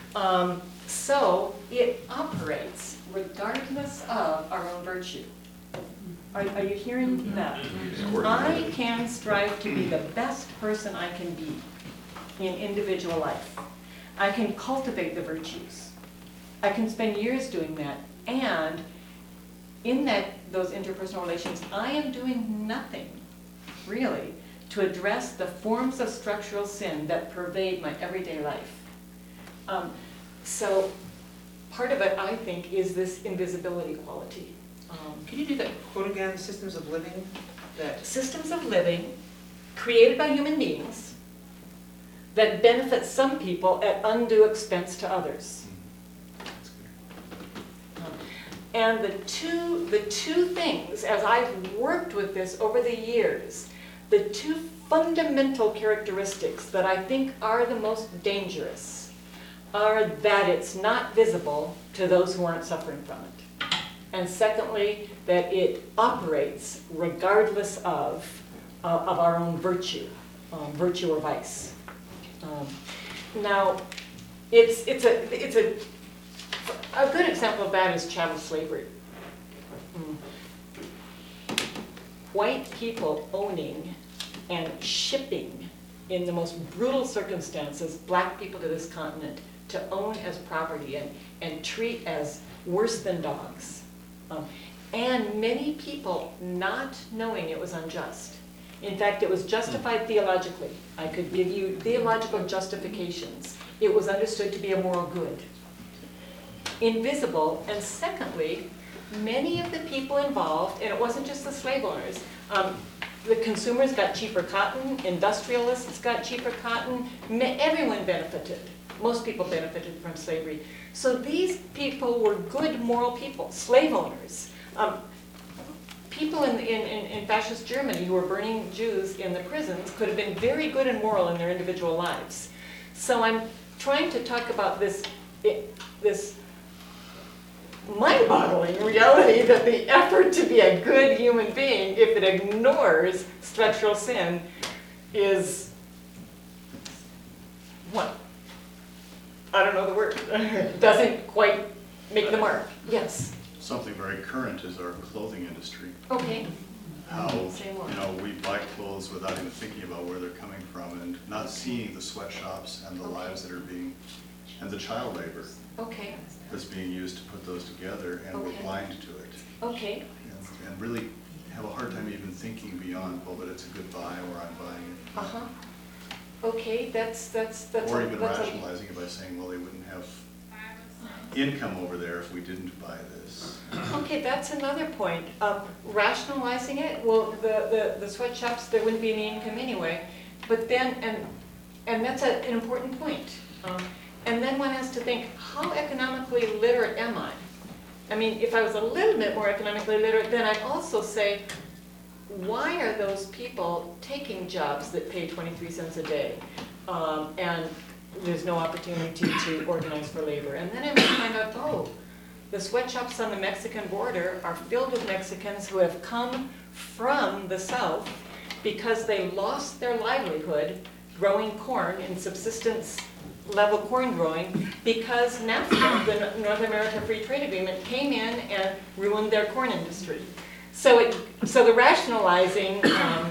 Speaker 1: So it operates regardless of our own virtue. Are you hearing that? I can strive to be the best person I can be in individual life. I can cultivate the virtues. I can spend years doing that. And in those interpersonal relations, I am doing nothing, really, to address the forms of structural sin that pervade my everyday life. So part of it, I think, is this invisibility quality.
Speaker 11: Can you do that quote again, systems of living?
Speaker 1: Systems of living created by human beings that benefit some people at undue expense to others. And the two things, as I've worked with this over the years, the two fundamental characteristics that I think are the most dangerous are that it's not visible to those who aren't suffering from it. And secondly, that it operates regardless of our own virtue or vice. Now, it's a good example of that is chattel slavery. White people owning and shipping in the most brutal circumstances black people to this continent to own as property and treat as worse than dogs. And many people not knowing it was unjust. In fact, it was justified theologically. I could give you theological justifications. It was understood to be a moral good. Invisible, and secondly, many of the people involved, and it wasn't just the slave owners, the consumers got cheaper cotton, industrialists got cheaper cotton, everyone benefited. Most people benefited from slavery. So these people were good moral people, slave owners. People in fascist Germany who were burning Jews in the prisons could have been very good and moral in their individual lives. So I'm trying to talk about this mind-boggling reality that the effort to be a good human being, if it ignores structural sin, is what? I don't know the word. Doesn't quite make the mark. Yes.
Speaker 15: Something very current is our clothing industry.
Speaker 1: Okay.
Speaker 15: How, we buy clothes without even thinking about where they're coming from and not seeing the sweatshops and the lives that are being, and the child labor.
Speaker 1: Okay.
Speaker 15: That's being used to put those together, and we're blind to it.
Speaker 1: Okay.
Speaker 15: And really have a hard time even thinking beyond, well, but it's a good buy, or I'm buying it.
Speaker 1: Uh-huh. Okay, that's
Speaker 15: or even rationalizing it by saying, well, they wouldn't have income over there if we didn't buy this.
Speaker 1: Okay, that's another point. Rationalizing it, well, the sweatshops, there wouldn't be any income anyway. But then, and that's an important point. And then one has to think, how economically literate am I? I mean, if I was a little bit more economically literate, then I'd also say, why are those people taking jobs that pay 23 cents a day? And there's no opportunity to organize for labor. And then I might find out, oh, the sweatshops on the Mexican border are filled with Mexicans who have come from the South because they lost their livelihood growing corn in subsistence level corn growing because NAFTA, the North America Free Trade Agreement, came in and ruined their corn industry. So the rationalizing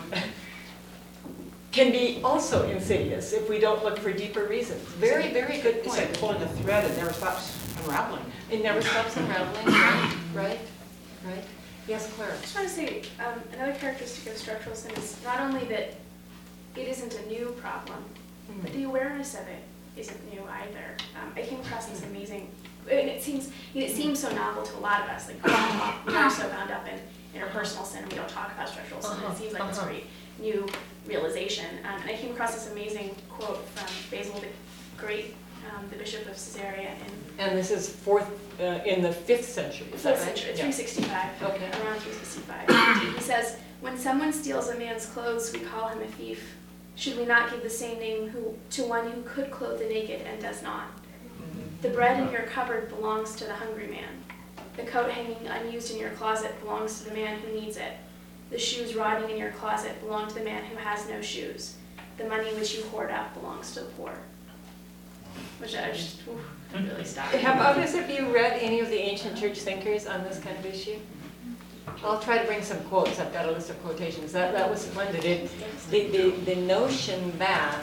Speaker 1: can be also insidious if we don't look for deeper reasons. Very, very good point.
Speaker 11: It's like pulling a thread, it never stops unraveling.
Speaker 1: It never stops unraveling, right? Yes, Clara?
Speaker 9: I just want to say, another characteristic of structural sin is not only that it isn't a new problem, but the awareness of it isn't new either. I came across this amazing, and it seems so novel to a lot of us, like we are so bound up in interpersonal sin, and we don't talk about structural sin. It seems like this great new realization. And I came across this amazing quote from Basil the Great, the Bishop of Caesarea
Speaker 1: And this is in the 5th century, is that right?
Speaker 9: 5th century, 365,
Speaker 1: Okay.
Speaker 9: around 365. He says, "When someone steals a man's clothes, we call him a thief. Should we not give the same name to one who could clothe the naked and does not? The bread in your cupboard belongs to the hungry man. The coat hanging unused in your closet belongs to the man who needs it. The shoes rotting in your closet belong to the man who has no shoes. The money which you hoard up belongs to the poor." Which I just really stopped.
Speaker 1: Have others of you read any of the ancient church thinkers on this kind of issue? I'll try to bring some quotes. I've got a list of quotations. That was splendid. The notion that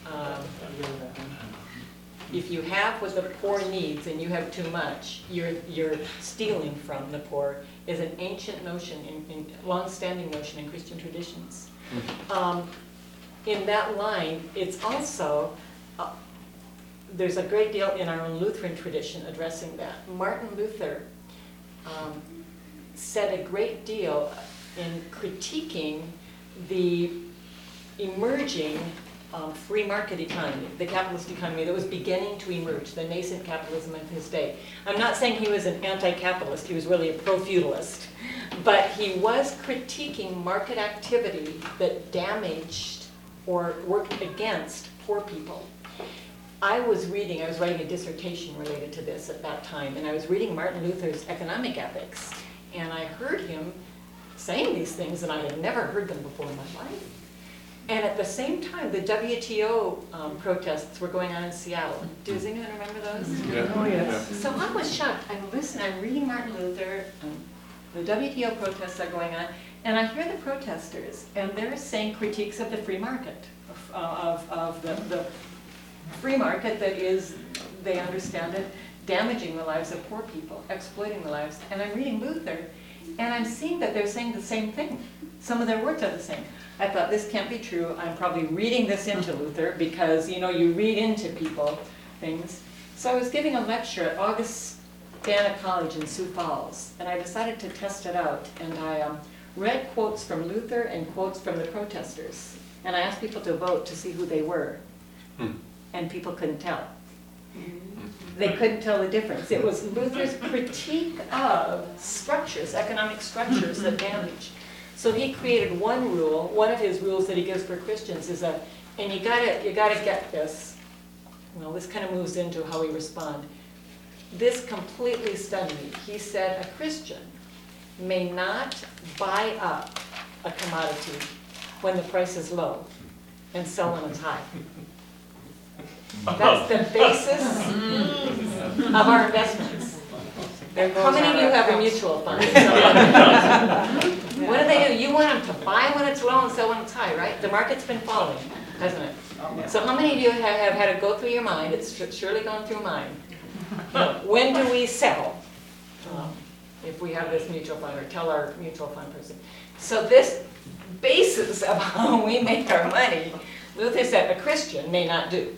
Speaker 1: if you have what the poor needs and you have too much, you're stealing from the poor is an ancient notion, in long-standing notion in Christian traditions. In that line, it's also, there's a great deal in our own Lutheran tradition addressing that. Martin Luther said a great deal in critiquing the emerging free market economy, the capitalist economy that was beginning to emerge, the nascent capitalism of his day. I'm not saying he was an anti-capitalist, he was really a pro-feudalist, but he was critiquing market activity that damaged or worked against poor people. I was writing a dissertation related to this at that time, and I was reading Martin Luther's Economic Ethics, and I heard him saying these things, and I had never heard them before in my life. And at the same time, the WTO protests were going on in Seattle. Does anyone remember those?
Speaker 5: Yeah.
Speaker 2: Oh, yes.
Speaker 1: So I was shocked. I'm reading Martin Luther, the WTO protests are going on, and I hear the protesters, and they're saying critiques of the free market, of the free market that is, they understand it, damaging the lives of poor people, exploiting the lives. And I'm reading Luther, and I'm seeing that they're saying the same thing. Some of their words are the same. I thought, this can't be true. I'm probably reading this into Luther because, you know, you read into people things. So I was giving a lecture at Augustana College in Sioux Falls, and I decided to test it out. And I read quotes from Luther and quotes from the protesters. And I asked people to vote to see who they were. And people couldn't tell. They couldn't tell the difference. It was Luther's critique of structures, economic structures that damage. So he created one rule. One of his rules that he gives for Christians is that, and you gotta get this. Well, this kind of moves into how we respond. This completely stunned me. He said a Christian may not buy up a commodity when the price is low and sell when it's high. That's the basis of our investments. How many of you have a mutual fund? What do? You want them to buy when it's low and sell when it's high, right? The market's been falling, hasn't it? So how many of you have had it go through your mind? It's surely gone through mine. When do we sell? If we have this mutual fund, or tell our mutual fund person. So this basis of how we make our money, Luther said a Christian may not do.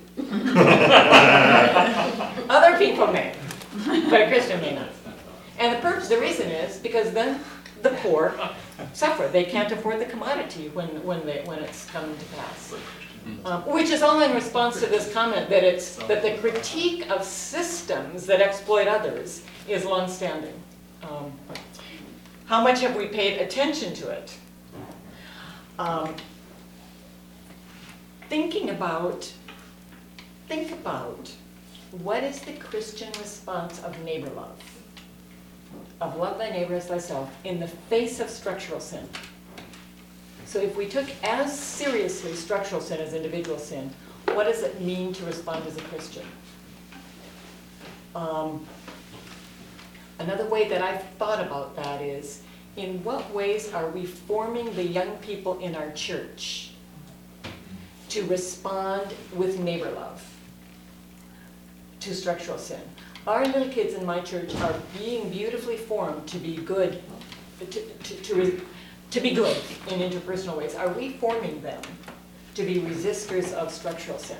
Speaker 1: Other people may, but a Christian may not. And the reason is because then the poor suffer. They can't afford the commodity when it's coming to pass. Which is all in response to this comment that the critique of systems that exploit others is long-standing. How much have we paid attention to it? Think about what is the Christian response of neighbor love, of love thy neighbor as thyself, in the face of structural sin. So if we took as seriously structural sin as individual sin, what does it mean to respond as a Christian? Another way that I've thought about that is, in what ways are we forming the young people in our church to respond with neighbor love to structural sin? Our little kids in my church are being beautifully formed to be good, to be good in interpersonal ways. Are we forming them to be resistors of structural sin?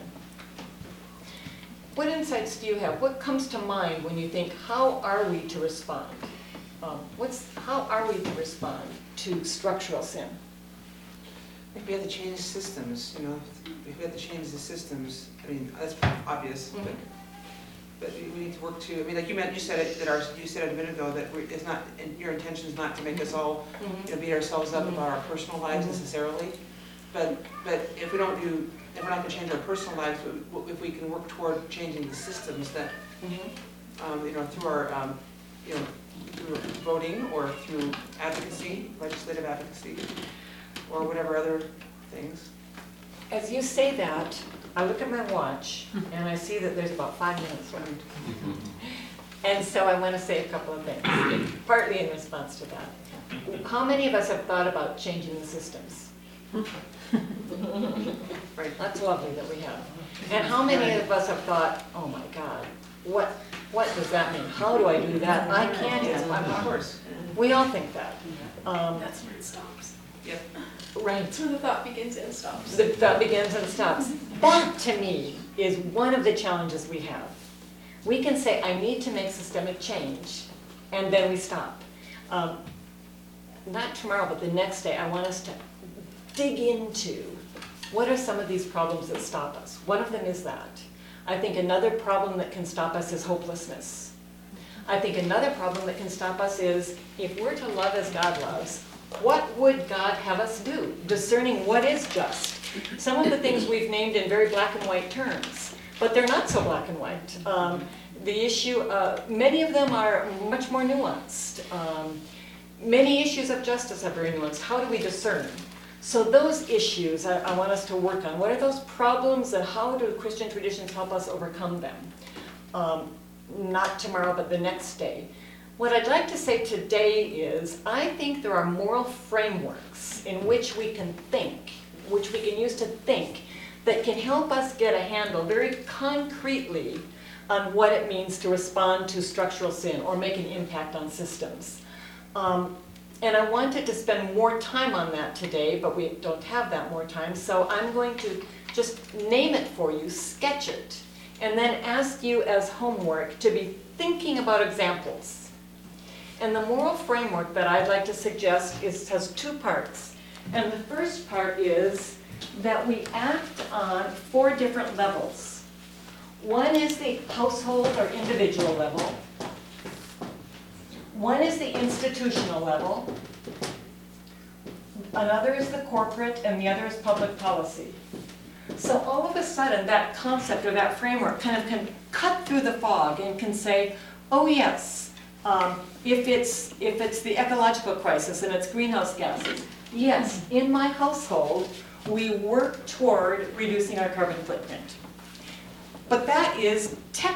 Speaker 1: What insights do you have? What comes to mind when you think, how are we to respond? How are we to respond to structural sin?
Speaker 11: If we had to change systems, you know, if we had to change the systems, I mean, that's obvious, but we need to work to, I mean, like you said it, you said it a minute ago, that it's not, your intention is not to make us all, you know, beat ourselves up about our personal lives necessarily, but if we're not gonna change our personal lives, if we can work toward changing the systems that, you know, through our, you know, through voting or through advocacy, legislative advocacy, or whatever other things.
Speaker 1: As you say that, I look at my watch and I see that there's about 5 minutes left. And so I want to say a couple of things, partly in response to that. How many of us have thought about changing the systems? Right, that's lovely that we have. And how many of us have thought, oh my God, what does that mean? How do I do that? I can't.
Speaker 11: Of course.
Speaker 1: We all think that.
Speaker 9: That's where it stops.
Speaker 11: Yep.
Speaker 1: Right.
Speaker 9: That's where the thought begins and stops.
Speaker 1: The thought begins and stops. That, to me, is one of the challenges we have. We can say, I need to make systemic change, and then we stop. Not tomorrow, but the next day, I want us to dig into what are some of these problems that stop us. One of them is that. I think another problem that can stop us is hopelessness. I think another problem that can stop us is, if we're to love as God loves, what would God have us do? Discerning what is just. Some of the things we've named in very black and white terms, but they're not so black and white. The issue, many of them are much more nuanced. Many issues of justice are very nuanced. How do we discern? So those issues I want us to work on. What are those problems and how do Christian traditions help us overcome them? Not tomorrow, but the next day. What I'd like to say today is, I think there are moral frameworks in which we can think, which we can use to think, that can help us get a handle very concretely on what it means to respond to structural sin or make an impact on systems. And I wanted to spend more time on that today, but we don't have that more time, so I'm going to just name it for you, sketch it, and then ask you as homework to be thinking about examples. And the moral framework that I'd like to suggest has 2 parts. And the first part is that we act on 4 different levels. One is the household or individual level. One is the institutional level. Another is the corporate, and the other is public policy. So all of a sudden, that concept or that framework kind of can cut through the fog and can say, oh yes, if it's the ecological crisis and it's greenhouse gases, yes, in my household, we work toward reducing our carbon footprint. But that is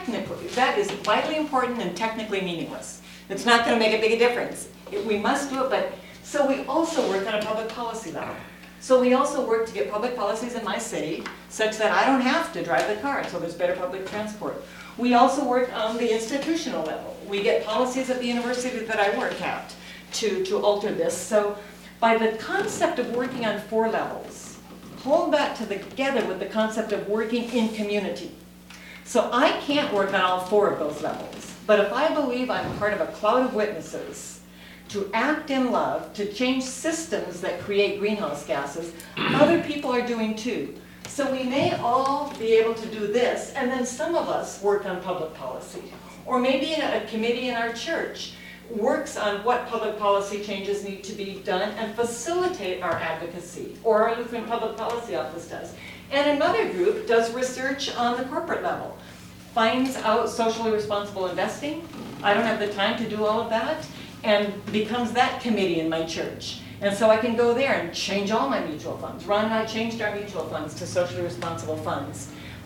Speaker 1: vitally important and technically meaningless. It's not going to make a big difference. We must do it, but so we also work on a public policy level. So we also work to get public policies in my city such that I don't have to drive the car, so there's better public transport. We also work on the institutional level. We get policies at the university that I work at to alter this. So by the concept of working on 4 levels, hold that together with the concept of working in community. So I can't work on all 4 of those levels, but if I believe I'm part of a cloud of witnesses to act in love, to change systems that create greenhouse gases, other people are doing too. So we may all be able to do this, and then some of us work on public policy. Or maybe a committee in our church works on what public policy changes need to be done and facilitate our advocacy, or our Lutheran Public Policy Office does. And another group does research on the corporate level, finds out socially responsible investing. I don't have the time to do all of that, and becomes that committee in my church. And so I can go there and change all my mutual funds. Ron and I changed our mutual funds to socially responsible funds.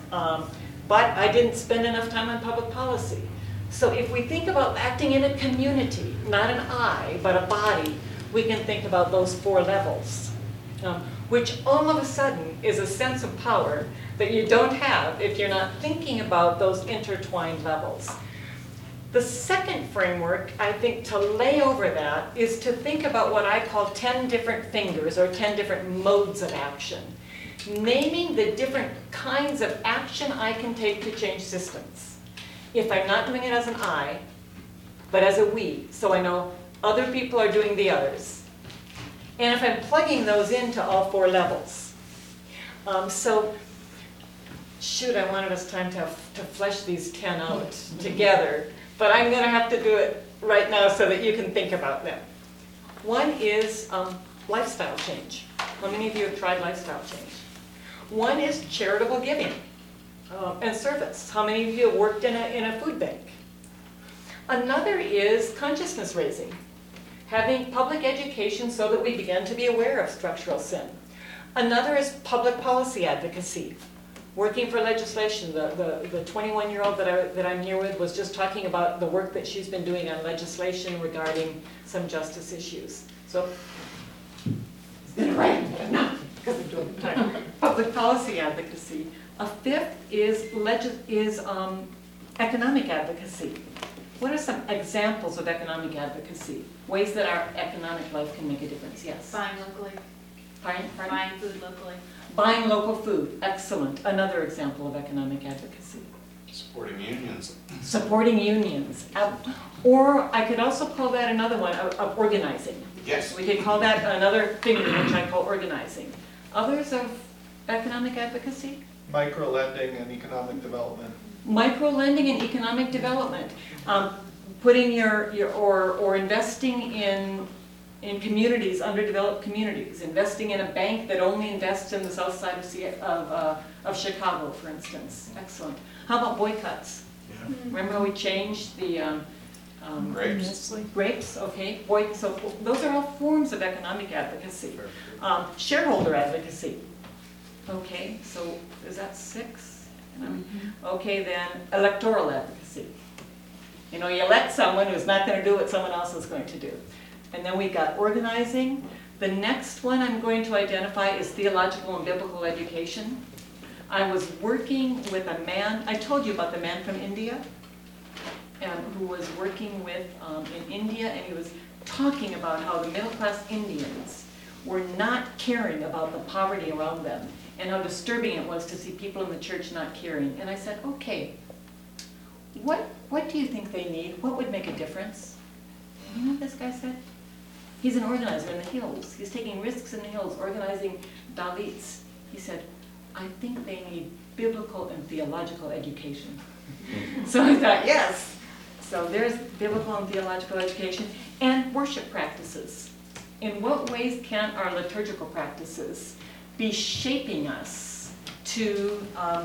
Speaker 1: But I didn't spend enough time on public policy. So if we think about acting in a community, not an I, but a body, we can think about those 4 levels, which all of a sudden is a sense of power that you don't have if you're not thinking about those intertwined levels. The second framework, I think, to lay over that is to think about what I call 10 different fingers or 10 different modes of action. Naming the different kinds of action I can take to change systems. If I'm not doing it as an I, but as a we, so I know other people are doing the others. And if I'm plugging those into all 4 levels. So, shoot, I wanted us time to flesh these 10 out together, but I'm gonna have to do it right now so that you can think about them. One is lifestyle change. How many of you have tried lifestyle change? One is charitable giving and service. How many of you have worked in a food bank? Another is consciousness raising, having public education so that we begin to be aware of structural sin. Another is public policy advocacy, working for legislation. The 21-year-old that I'm here with was just talking about the work that she's been doing on legislation regarding some justice issues. So, it's been right, but not because I'm doing the time. Public policy advocacy. A fifth is economic advocacy. What are some examples of economic advocacy? Ways that our economic life can make a difference? Yes.
Speaker 16: Buying locally.
Speaker 1: Pardon?
Speaker 16: Buying food locally.
Speaker 1: Buying local food. Excellent. Another example of economic advocacy.
Speaker 3: Supporting unions.
Speaker 1: Supporting unions. Or I could also call that another one of organizing.
Speaker 3: Yes.
Speaker 1: We could call that another thing which I call organizing. Others of economic advocacy?
Speaker 17: Micro-lending and economic development.
Speaker 1: Micro-lending and economic development. Putting or investing in communities, underdeveloped communities. Investing in a bank that only invests in the south side of Chicago, for instance. Excellent. How about boycotts? Yeah. Remember how we changed the
Speaker 3: grapes?
Speaker 1: Grapes, okay. So those are all forms of economic advocacy. Shareholder advocacy. Okay, so is that 6? Okay, then electoral advocacy. You know, you elect someone who's not going to do what someone else is going to do. And then we got organizing. The next one I'm going to identify is theological and biblical education. I was working with a man, I told you about the man from India, who was working with in India, and he was talking about how the middle-class Indians were not caring about the poverty around them, and how disturbing it was to see people in the church not caring. And I said, okay, what do you think they need? What would make a difference? You know what this guy said? He's an organizer in the hills. He's taking risks in the hills, organizing Dalits. He said, I think they need biblical and theological education. So I thought, yes. So there's biblical and theological education and worship practices. In what ways can our liturgical practices be shaping us to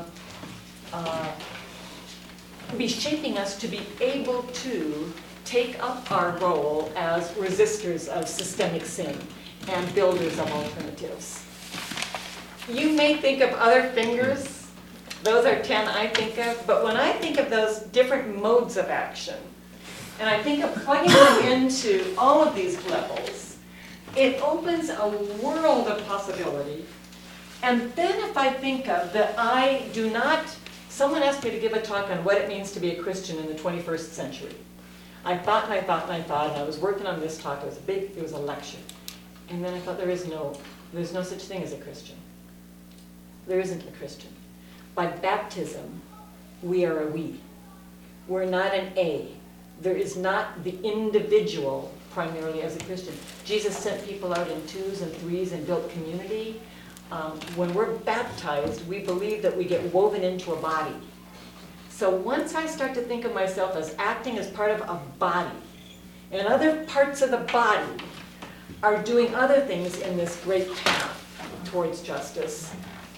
Speaker 1: be able to take up our role as resistors of systemic sin and builders of alternatives. You may think of other fingers. Those are 10 I think of. But when I think of those different modes of action, and I think of plugging them into all of these levels, it opens a world of possibility. And then if I think of that I do not, someone asked me to give a talk on what it means to be a Christian in the 21st century. I thought and I thought and I thought, and I was working on this talk. It was a lecture. And then I thought there's no such thing as a Christian. There isn't a Christian. By baptism, we are a we. We're not an A. There is not the individual primarily as a Christian. Jesus sent people out in 2s and 3s and built community. When we're baptized, we believe that we get woven into a body. So once I start to think of myself as acting as part of a body, and other parts of the body are doing other things in this great path towards justice,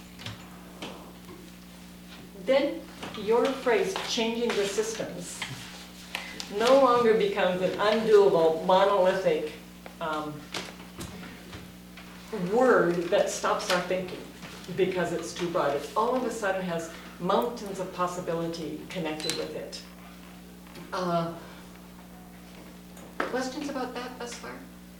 Speaker 1: then your phrase, changing the systems, no longer becomes an undoable, monolithic word that stops our thinking because it's too broad. It all of a sudden has mountains of possibility connected with it. Questions about that thus far?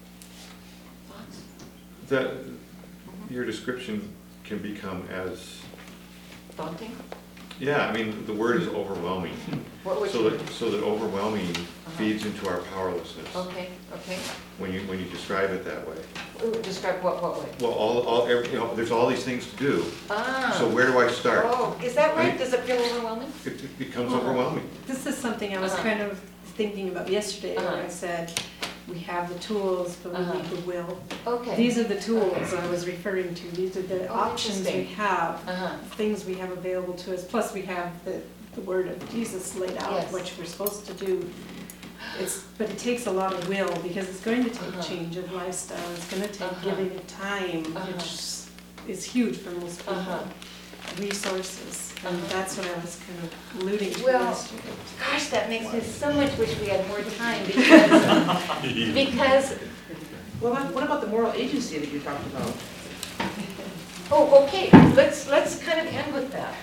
Speaker 1: Thoughts?
Speaker 8: Your description can become as
Speaker 1: Daunting?
Speaker 8: Yeah, I mean, the word is overwhelming. So that overwhelming feeds into our powerlessness.
Speaker 1: Okay.
Speaker 8: When you describe it that way.
Speaker 1: Describe what way?
Speaker 8: Well, there's all these things to do. So where do I start?
Speaker 1: Oh, is that right? Does it feel overwhelming?
Speaker 8: It becomes overwhelming.
Speaker 2: This is something I was kind of thinking about yesterday, where I said, we have the tools, but we need the will.
Speaker 1: Okay.
Speaker 2: These are the tools I was referring to. These are the
Speaker 1: Oh,
Speaker 2: options we
Speaker 1: interesting.
Speaker 2: have,
Speaker 1: Uh-huh.
Speaker 2: things we have available to us. Plus, we have the word of Jesus laid out,
Speaker 1: Yes.
Speaker 2: what we're supposed to do. But it takes a lot of will, because it's going to take change of lifestyle. It's going to take giving it time, which is huge for most people. Resources, and that's what I was kind of alluding to
Speaker 1: Well,
Speaker 2: yesterday.
Speaker 1: gosh, that makes me so much wish we had more time because
Speaker 11: Well, what about the moral agency that you talked about?
Speaker 1: oh, okay, let's kind of end with that.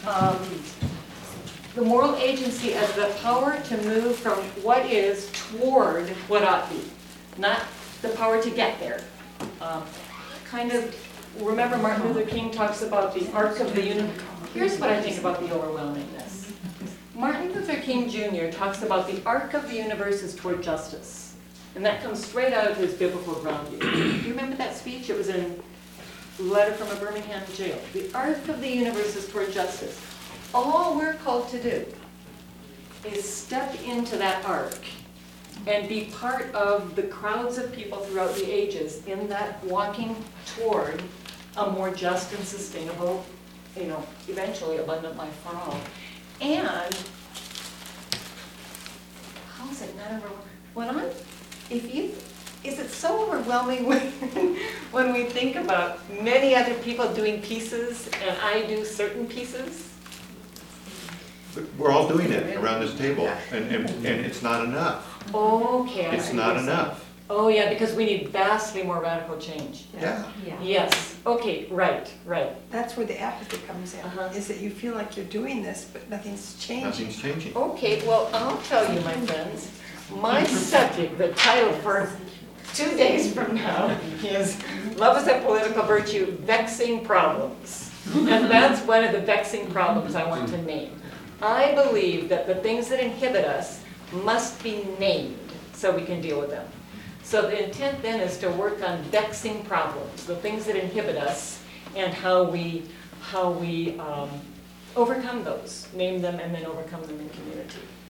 Speaker 1: The moral agency as the power to move from what is toward what ought to be, not the power to get there. Kind of, remember Martin Luther King talks about the arc of the universe. Here's what I think about the overwhelmingness. Martin Luther King Jr. talks about the arc of the universe is toward justice. And that comes straight out of his biblical grounding. Do you remember that speech? It was in a letter from a Birmingham jail. The arc of the universe is toward justice. All we're called to do is step into that arc and be part of the crowds of people throughout the ages in that walking toward a more just and sustainable, eventually abundant life for all. And how is it not overwhelming? Is it so overwhelming when we think about many other people doing pieces and I do certain pieces?
Speaker 8: We're all doing it around this table, and it's not enough.
Speaker 1: Okay.
Speaker 8: It's not enough.
Speaker 1: Oh, yeah, because we need vastly more radical change.
Speaker 8: Yeah.
Speaker 1: Yes, okay, right.
Speaker 18: That's where the apathy comes in, is that you feel like you're doing this, but nothing's changing.
Speaker 8: Nothing's changing.
Speaker 1: Okay, well, I'll tell you, my friends, my subject, the title for 2 days from now is Love is a Political Virtue, Vexing Problems. And that's one of the vexing problems I want to name. I believe that the things that inhibit us must be named so we can deal with them. So the intent then is to work on vexing problems, the things that inhibit us, and how we overcome those, name them, and then overcome them in community.